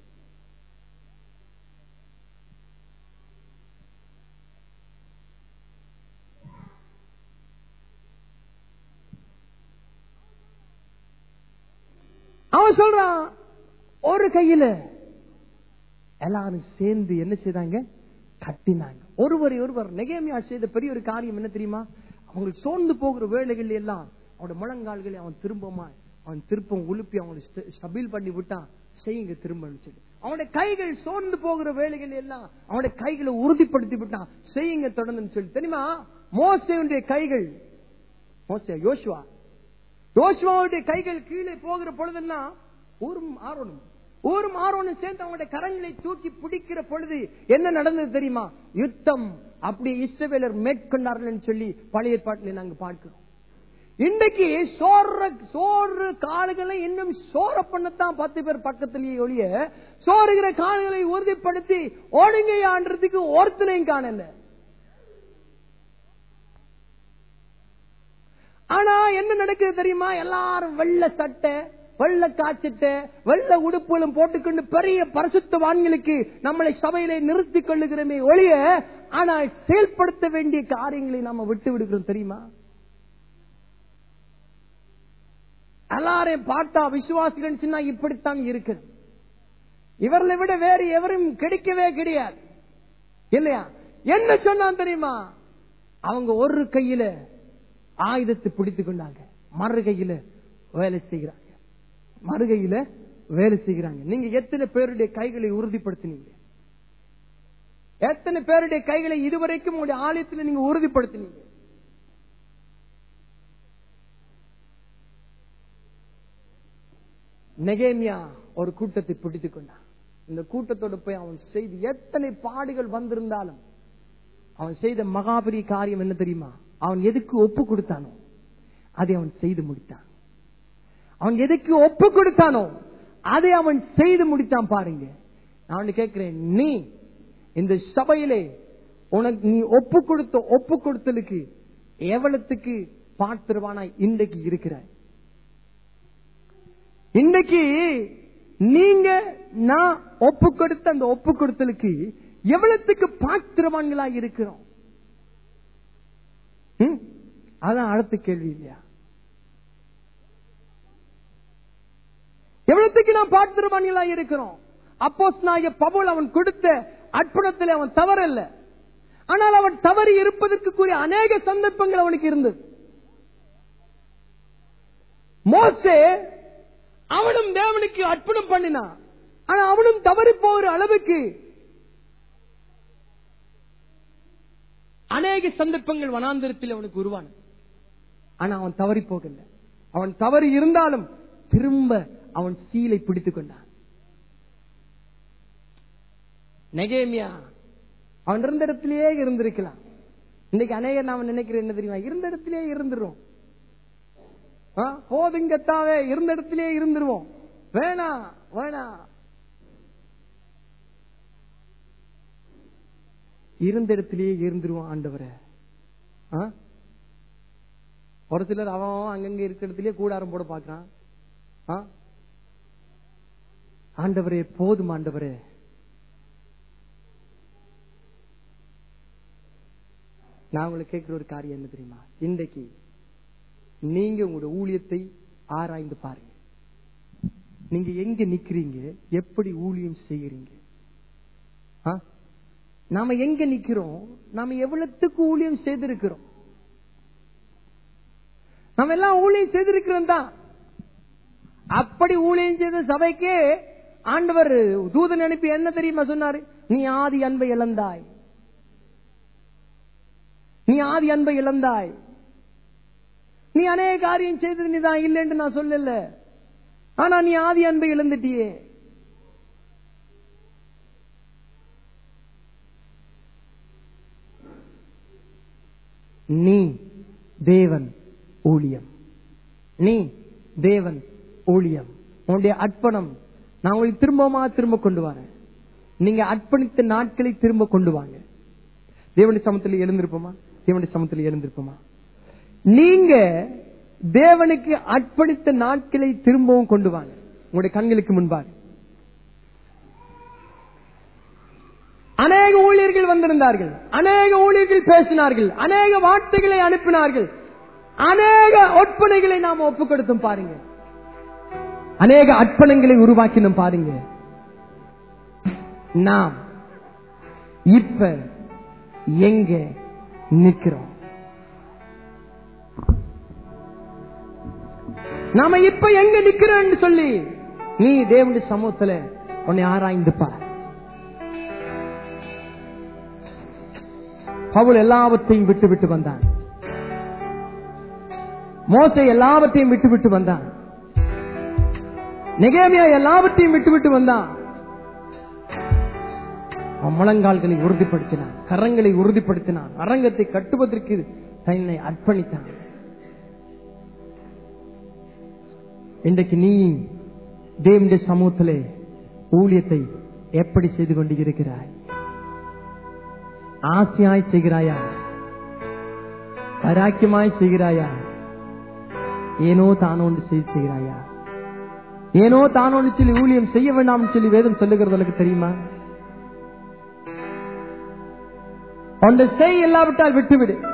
S1: அவன் சொல்றான் ஒரு கையில எல்லாரும் சேர்ந்து என்ன செய்தாங்க? கட்டினாங்க. ஒருவரை ஒருவர். நெகேமியா செய்த பெரிய ஒரு காரியம் என்ன தெரியுமா? அவங்களுக்கு சோர்ந்து போகிற வேலைகள் எல்லாம் அவனோட முழங்கால்களை அவன் திரும்பமா அவன் திருப்பம் உலுப்பி அவங்களை ஸ்டபில் பண்ணி விட்டான். செய்யுங்க திரும்ப சொல்லி அவனுடைய கைகள் சோர்ந்து போகிற வேலைகள் எல்லாம் அவனுடைய கைகளை உறுதிப்படுத்தி விட்டான். செய்யுங்க தொடர்ந்து சொல்லி. தெரியுமா மோசேயுடைய கைகள், மோசே யோசுவா யோசுவாவுடைய கைகள் கீழே போகிற பொழுதுன்னா ஊரும் ஆரோனும் ஊரும் ஆரோனும் சேர்ந்து அவங்களுடைய கரங்களை தூக்கி பிடிக்கிற பொழுது என்ன நடந்தது தெரியுமா? யுத்தம் அப்படி இஸ்ரவேலர் மேற்கொண்டார்கள் சொல்லி பழைய ஏற்பாட்டில் நாங்க பார்க்கிறோம். இன்றைக்கு சோற சோறு கால்களை இன்னும் சோற பண்ணத்தான் பத்து பேர் பக்கத்திலேயே ஒழிய சோறுகிற கால்களை உறுதிப்படுத்தி ஓடுங்கையான்றதுக்கு ஒருத்தனையும் காணல. ஆனா என்ன நடக்குது தெரியுமா? எல்லாரும் வெள்ள சட்டை, வெள்ள காய்ச்சிட்டு, வெள்ள உடுப்புகளும் போட்டுக்கொண்டு பெரிய பரிசுத்தவான்களுக்கு நம்மளை சபையிலே நிறுத்திக் கொள்ளுகிறோமே ஒழிய, ஆனால் செயல்படுத்த வேண்டிய காரியங்களை நாம விட்டு விடுகிறோம் தெரியுமா? எல்லாரையும் பார்த்தா விசுவாசிகள் சொன்னா இப்படித்தான் இருக்கு. இவர்களை விட வேறு எவரும் கிடைக்கவே கிடையாது இல்லையா? என்ன சொன்னான் தெரியுமா? அவங்க ஒரு கையில ஆயுதத்தை பிடித்துக் கொண்டாங்க, மறு கையில வேலை செய்கிறாங்க. மறுகையில வேலை செய்கிறாங்க. நீங்க எத்தனை பேருடைய கைகளை உறுதிப்படுத்தினீங்க? எத்தனை பேருடைய கைகளை இதுவரைக்கும் உங்களுடைய ஆலயத்தில் நீங்க உறுதிப்படுத்தினீங்க? நெகேமியா ஒரு கூட்டத்தை பிடித்துக் கொண்டான். இந்த கூட்டத்தோடு போய் அவன் செய்து எத்தனை பாடுகள் வந்திருந்தாலும் அவன் செய்த மகாபெரிய காரியம் என்ன தெரியுமா? அவன் எதுக்கு ஒப்பு கொடுத்தானோ அதை அவன் செய்து முடித்தான். அவன் எதுக்கு ஒப்பு கொடுத்தானோ அதை அவன் செய்து முடித்தான். பாருங்க, நான் கேட்கிறேன், நீ இந்த சபையிலே உனக்கு நீ ஒப்பு கொடுத்த ஒப்பு கொடுத்தலுக்கு எவ்வளவுக்கு பாத்திரவானா இன்றைக்கு இருக்கிறாய்? இன்றைக்கு நீங்க நான் ஒப்பு கொடுத்த அந்த ஒப்பு கொடுத்தலுக்கு எவ்வளவுக்கு பாத்திரவான்களா இருக்கிறோம்? அதான் அடுத்த கேள்வி இல்லையா? எவ்வளவுக்கு நாம் பாத்திரவான்களா இருக்கிறோம்? அப்போஸ்தலனாகிய பவுல் அவன் கொடுத்த அர்ப்பணத்தில் அவன் தவறல்ல, ஆனால் அவன் தவறி இருப்பதற்கு கூடிய அநேக சந்தர்ப்பங்கள் அவனுக்கு இருந்தது. மோசே அவனும் தேவனுக்கு அர்ப்பணம் பண்ணினான், ஆனா அவனும் தவறி போகிற அளவுக்கு அநேக சந்தர்ப்பங்கள் வனாந்திரத்தில் அவனுக்கு உருவான. ஆனா அவன் தவறி போகல. அவன் தவறி இருந்தாலும் திரும்ப அவன் சீலை பிடித்துக் கொண்டான். நெகேமியா அவன் இருந்த இடத்திலேயே இருந்திருக்கலாம். இன்னைக்கு அநேகர் நாம நினைக்கிறேன் என்ன தெரியுமா? இருந்த இடத்திலேயே இருந்துரும். போதுங்கத்தாவே இருந்த இடத்திலேயே இருந்துருவோம். வேணா வேணா இருந்த இடத்திலேயே இருந்துருவோம். ஆண்டவரே, ஒரு சிலர் அவன் அங்கங்க இருக்கிற இடத்திலேயே கூடாரம் போட பாக்குறான். ஆண்டவரே போதும், ஆண்டவரே நான் உங்களுக்கு கேட்கிற ஒரு காரியம் என்ன தெரியுமா? இன்றைக்கு நீங்க உங்களோட ஊழியத்தை ஆராய்ந்து பாருங்க. நீங்க எங்க நிக்கிறீங்க, எப்படி ஊழியம் செய்கிறீங்க? நாம எங்க நிக்கிறோம், நாம எவ்வளவுக்கு ஊழியம் செய்திருக்கிறோம்? நம்ம எல்லாம் ஊழியம் செய்திருக்கிறோம் தான். அப்படி ஊழியம் செய்த சபைக்கு ஆண்டவர் தூதன் அனுப்பி என்ன தெரியுமா சொன்னாரு? நீ ஆதி அன்பை இழந்தாய், நீ ஆதி அன்பை இழந்தாய், நீ அநேக காரியம் செய்தது நீதான் இல்லை என்று நான் சொல்லல, ஆனா நீ ஆதி அன்பை இழந்துட்டியே. நீ தேவன் ஊழியம், நீ தேவன் ஊழியம், உன்னுடைய அர்ப்பணம் நான் உங்களுக்கு திரும்பமா திரும்ப கொண்டு வரேன். நீங்க அர்ப்பணித்த நாட்களை திரும்ப கொண்டு வாங்க. தேவனுடைய சமூகத்தில் எழுந்திருப்போமா? தேவனுடைய சமூகத்தில் எழுந்திருப்போமா? நீங்க தேவனுக்கு அர்ப்பணித்த நாட்களை திரும்பவும் கொண்டு வாங்க. உங்களுடைய கண்களுக்கு முன்பாக அநேக ஊழியர்கள் வந்திருந்தார்கள், அநேக ஊழியர்கள் பேசினார்கள், அநேக வார்த்தைகளை அனுப்பினார்கள், அநேக ஒப்பனைகளை நாம் ஒப்புக் கொடுத்தோம் பாருங்க, அநேக அர்ப்பணங்களை உருவாக்கினோம் பாருங்க. நாம் இப்ப எங்க நிக்கிறோம்? நாம இப்ப எங்க நிக்கிறோம் சொல்லி நீ தேவனுடைய சமூகத்துல உன்னை ஆராய்ந்து பார். பவுல் எல்லாவற்றையும் விட்டு விட்டு வந்தான், மோசே எல்லாவற்றையும் விட்டு விட்டு வந்தான், நெகேமியா எல்லாவற்றையும் விட்டு விட்டு வந்தான். முழங்கால்களை உறுதிப்படுத்தினான், கரங்களை உறுதிப்படுத்தினான், அரங்கத்தை கட்டுவதற்கு தன்னை அர்ப்பணித்தான். இன்றைக்கு நீ தேவனுடைய சமூகத்திலே ஊழியத்தை எப்படி செய்து கொண்டு இருக்கிறாய்? ஆசையாய் செய்கிறாயா? பராக்கியமாய் செய்கிறாயா? ஏனோ தானோ ஒன்று செய்கிறாயா? ஏனோ தானோ ஒன்று சொல்லி ஊழியம் செய்ய வேண்டாம் சொல்லி வேதம் சொல்லுகிறது எனக்கு தெரியுமா? ஒன்று செய், இல்லாவிட்டால் விட்டுவிடு.